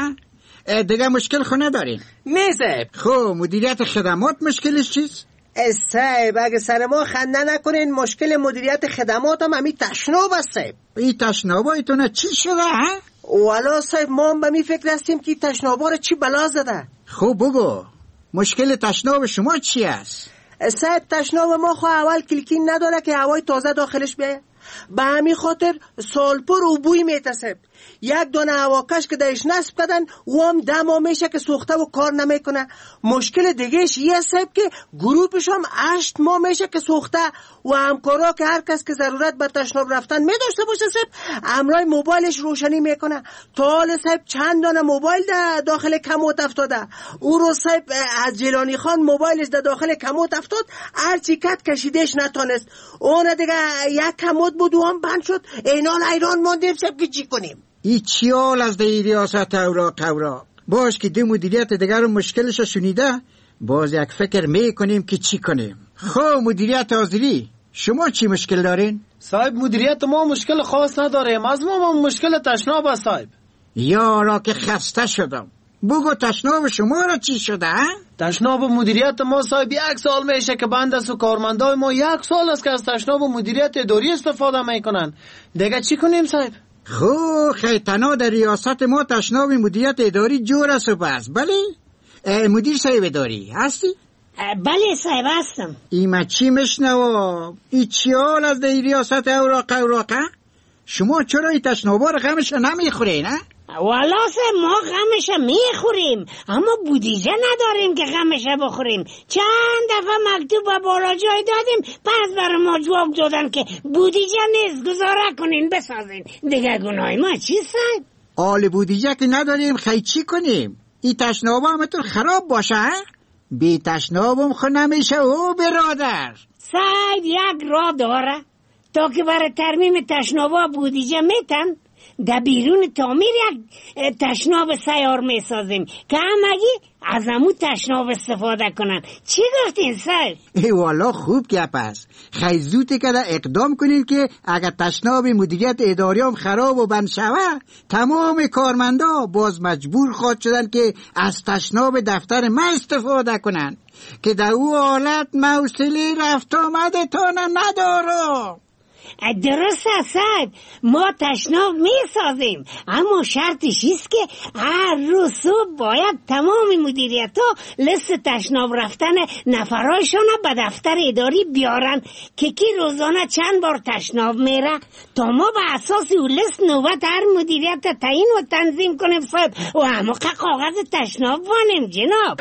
دیگه مشکل خو ندارین؟ نه صاحب. خب مدیریت خدمات مشکلش چیست؟ صاحب اگه سر ما خنده نکنین مشکل مدیریت خدمات هم همی تشناب است صاحب. این تشنابایتونه چی شده ها؟ والا صاحب ما هم به می فکر هستیم که تشنابا رو چی بلا زده. خب بگو مشکل تشناب شما چی است؟ صاحب تشناب ما خو اول کلکین نداره که هوای تازه داخلش بیه، به همین خاطر سالپور و بوی میتسب. یک دانه هواکش که درش نصب کردن و هم دم میشه که سوخته و کار نمیکنه. مشکل دیگهش یه صاحب که گروپش هم هشت ماه میشه که سوخته و همکارا که هر کس که ضرورت به تشناب رفتن میداشته باشه صاحب امرای موبایلش روشنی میکنه. تا حال صاحب چند دانه موبایل ده داخل کموت افتاده. او رو صاحب از جیلانی خان موبایلش ده داخل کموت افتاد، هرچی کت کشیدش نتانست. اون دیگه یک کموت بود و هم بند شد. اینال ایران ماندیم صاحب که چی کنیم؟ ای چی حال از دی ریاست اوراق اوراق؟ باش که دی مدیریت دیگر مشکلش شنیده باز یک فکر میکنیم که چی کنیم. خب مدیریت حاضری شما چی مشکل دارین؟ صاحب مدیریت ما مشکل خاص نداریم، از ما, ما مشکل تشناب است صاحب. یارا که خسته شدم، بگو تشناب شما را چی شده؟ تشناب مدیریت ما صاحب یک سال میشه که بند است و کارمندای ما یک سال است که از تشناب مدیریت اداری استفاده میکنن. دیگه چی کنیم صاحب؟ خو خیتنا در ریاست ما تشناب مدیریت اداری جور است و بس. بله مدیر صاحب اداری هستی؟ بله صاحب هستم. ایما چی مشنوا؟ ای چی حال از در ریاست اوراق اوراق؟ شما چرا ای تشنابا رو غمش نمیخورین؟ والا صاحب ما غمش میخوریم اما بودیجه نداریم که غمش بخوریم. چند دفعه مکتوب به بالا جای دادیم، پس برای ما جواب دادن که بودیجه نیست، گزاره کنین بسازین. دیگه گناه ما چی صاحب؟ آل بودیجه که نداریم خیلی چی کنیم؟ این تشنابا همتون خراب باشه؟ بی تشنابم خو نمیشه او برادر. صاحب یک راه داره تا که برای ترمیم تشنابا بودیجه میتن در بیرون تعمیر یک تشناب سیار میسازیم که همگی از همون تشناب استفاده کنن. چی گفتین صاحب؟ ای والا خوب گپ است. خیلی زوده که اقدام کنین که اگر تشناب مدیریت اداری هم خراب و بند شوه تمام کارمندا باز مجبور خواهد شدن که از تشناب دفتر ما استفاده کنن که در او حالت موصله رفت آمده تانه ندارم. درست است صاحب، ما تشناب می سازیم، اما شرطش است که هر روز صبح باید تمام مدیریت ها لیست تشناب رفتن نفرایشان به دفتر اداری بیارن که کی روزانه چند بار تشناب میره، تا ما به اساس اون لیست نوبت هر مدیریت تعیین و تنظیم کنیم صاحب و همه کاغذ تشناب وانیم جناب.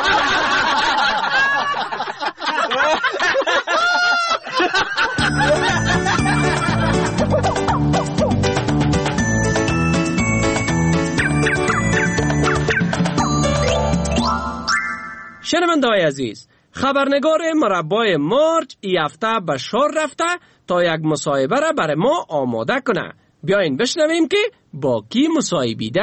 شنونده‌های عزیز، خبرنگار مربای مارچ ای هفته به شار رفته تا یک مصاحبه را برای ما آماده کنه. بیاین بشنویم که با کی مصاحبیده.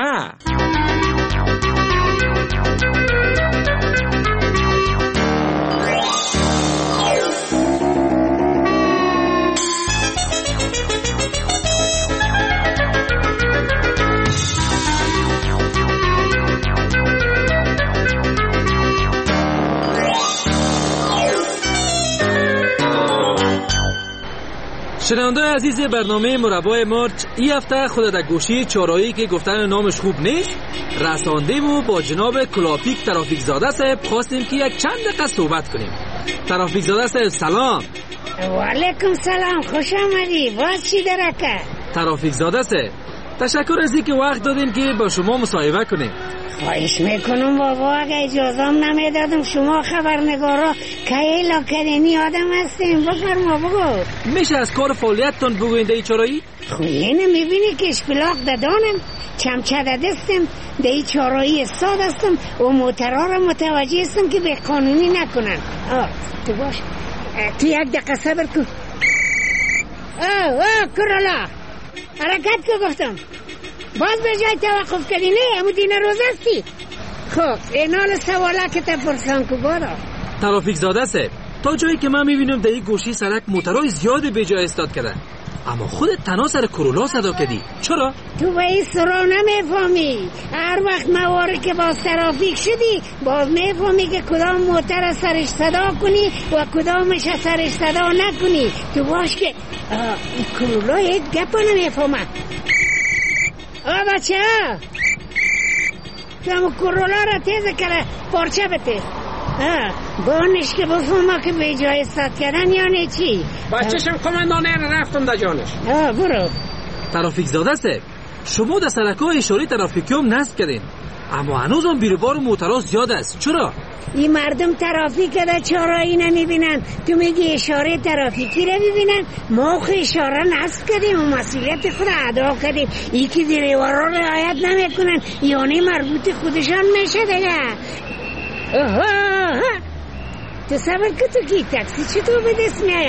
شنونده عزیز برنامه مربای مارچ، این هفته خود در گوشی چهارراهی که گفتن نامش خوب نیست رساندیم و با جناب کلاپیک ترافیک زاده صاحب خواستیم که یک چند دقیقه صحبت کنیم. ترافیک زاده صاحب سلام. و علیکم سلام، خوش آمدی. باز چی درکه؟ ترافیک زاده صاحب تشکر از اینکه وقت دادیم که با شما مصاحبه کنیم. خواهش میکنم بابا، اگه اجازم نمیدادم شما خبرنگارا که لاکدنی آدم هستیم. بفرما بگو. میشه از کار فعالیتتون بگوین دی چرایی؟ خویه نمیبینی که اشپلاق دادانم، چمچه دستم، دی چرایی استاد هستم و موترها را متوجه هستم که به قانونی نکنن. آه تو باش، تو یک دقیقه صبر کن. آه آه کرالا حرکت که گفتم، باز به جای توقف کردی نه؟ همون دین روز هستی. خب اینال سواله که تا پرسان که بارا ترافیک زاده صاحب، تا جایی که من میبینم در این گوشی سرک موترهای زیادی به جای استاد کردن، اما خودت تنها سر کرولا صدا کردی، چرا؟ تو به این سرا نمیفهمی. هر وقت موارد که باز ترافیک شدی باز میفهمی که کدام موتر سرش صدا کنی و کدامش سرش صدا نکنی. تو باش که این کرولا یک گپا نمیفهمه. آه بچه ها، تو همون کرولا را تیزه کرده پارچه بته. آه بانش که بفهمه که به جای استاد کردن یعنی چی. بچهشم کماندانه را رفتم دا جانش. آه برو. ترافیک زاده صاحب، شما در سرک‌های اشاره ترافیکی هم نصب کردین، اما هنوز هم بیروبار موترها زیاد است، چرا؟ این مردم ترافیک در چهارراهی نمیبینن، تو میگی اشاره ترافیکی را ببینن. ما خو اشاره نصب کردیم و مسئولیت خود ادا کردیم. ای که دیروارا رعایت نمیکنن یعنی مربوط خودشان میشه دیگه. آها تو صبر که تو کی تاکسی چطور به دست میای؟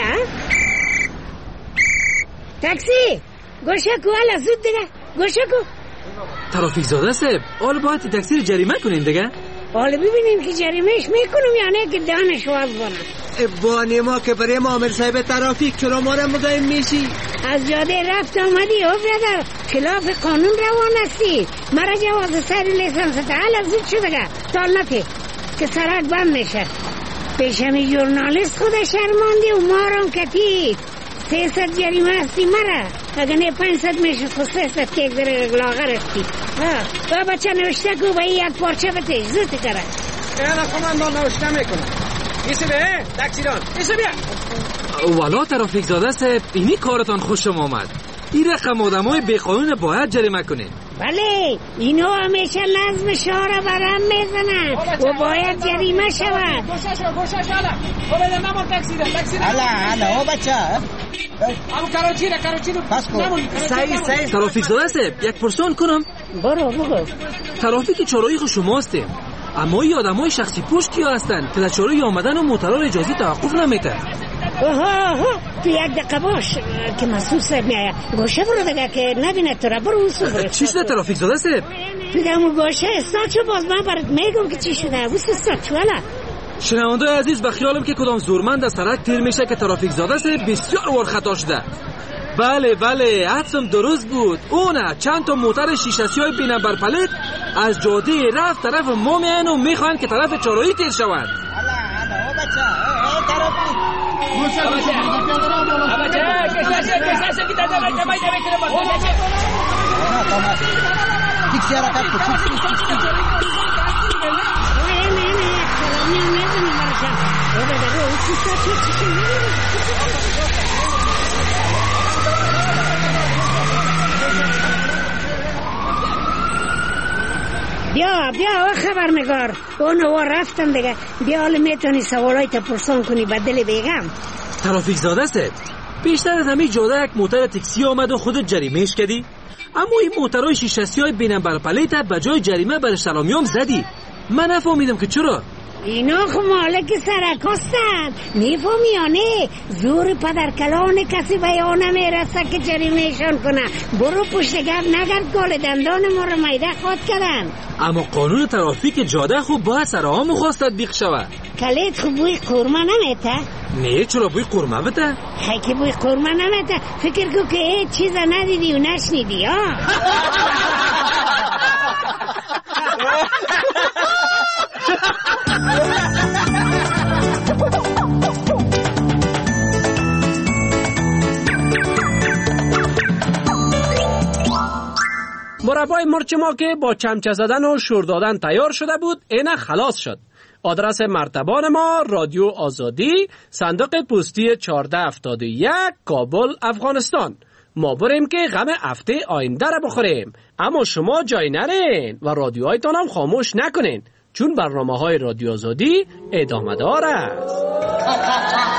تاکسی گوشه کو، حالا زود دیگه گوشه کو. ترافیک زاده صاحب، حالا باید تاکسی رو جریمه کنین دیگه. حالا ببینیم که جریمهش میکنم یعنی که دانش واز کنم. بانی ما که برای معامل صاحب ترافیک چرا ما را مزاحم میشی؟ از جاده رفت آمدی او برادر، خلاف قانون روان هستی. مرا جواز سر لیسانس تا حالا زود شده گه تال نتی که سرک بند میشه. پیشمی جورنالیست خود شرماندی و مارم کتید. سه ست جریمه هستی مرا، اگه نه پنج ست میشه خود سه ست که یک در لاغر هستی. با بچه نوشته که با یک پارچه بتیش زود کرد. اینا کماندان نوشته میکنم. ایسی به تاکسیدان ایسی بیا. والا ترافیک زاده صاحب، اینی کارتان خوشم آمد. این رقم آدم های بیقانون باید جریمه کنین. بله، اینو همیشه نظم شهر برم میزنن و باید جریمه شود. گوشه شو گوشه شو حالا بله نمون تاکسی ده تاکسی ده حالا حالا او بچه همون کراچی ده کراچی ده پس کن سعی سعی ترافیک زاده صاحب، یک پرسان کنم. برو برو. ترافیک چهارراهی خود شما هستیم، اما این آدم های شخصی پشت کیا هستن که در چهارراهی آمدن و موترها اجازی توقف نمیده؟ اوه اوه تو یک دقیقه باش که مسئول صاحب میآید. گوشه برو دیگه که نبینه تو را. برو اصول برو. چی شده ترافیک زاده صاحب؟ تو دمو گوشه استاد شو، باز من برات میگم که چی شده. اوست استاد شو حالا. شنونده عزیز، به خیالم که کدام زورمند از سرک تیر میشه که ترافیک زاده صاحب بسیار وار خطا شده. بله بله، حدسم درست بود. اونه چند تا موتر شیشه‌سی های بی نمبر پلیت از جاده رفت طرف ما میان و میخوان که طرف چهارراهی تیر شوند. حالا حالا او بچه ای ترافیک بیا بیا خبرنگار اونو رفتن دیگه. بیا حالا میتونی سوالای تپرسان کنی بدل بیگم. ترافیک زاده است. بیشتر از همین جاده یک موتر تاکسی آمد و خودت جریمهش کردی. اما این موترهای شیشه‌ای های بیننبر پلیت به جای جریمه برش سلامیام زدی. من نفهمیدم که چرا. اینا خو مالک سرکاستن. نیفهمی یا نه؟ زور پدر کلان کسی بیان نمیرسه که جریمهشان کنه. برو پشت گرد نگرد گال دندان ما رو میده خود کردن. اما قانون ترافیک جاده خوب باید سرها مخواست تطبیق شود. کلیت خوب بوی قورمه نمیته؟ نه چرا بوی قورمه بده؟ هی که بوی قورمه نمیته. فکر کو که هیچ چیز ندیدی و نشنیدی ها. مربای مرچ ما که با چمچه زدن و شور دادن تیار شده بود اینه خلاص شد. آدرس مرتبان ما رادیو آزادی، صندوق پستی چهارده هفتاد و یک، کابل، افغانستان. ما بریم که غم هفته آینده را بخوریم. اما شما جای نرین و رادیوهایتان هم خاموش نکنین، چون برنامه های رادیو آزادی ادامه دار است.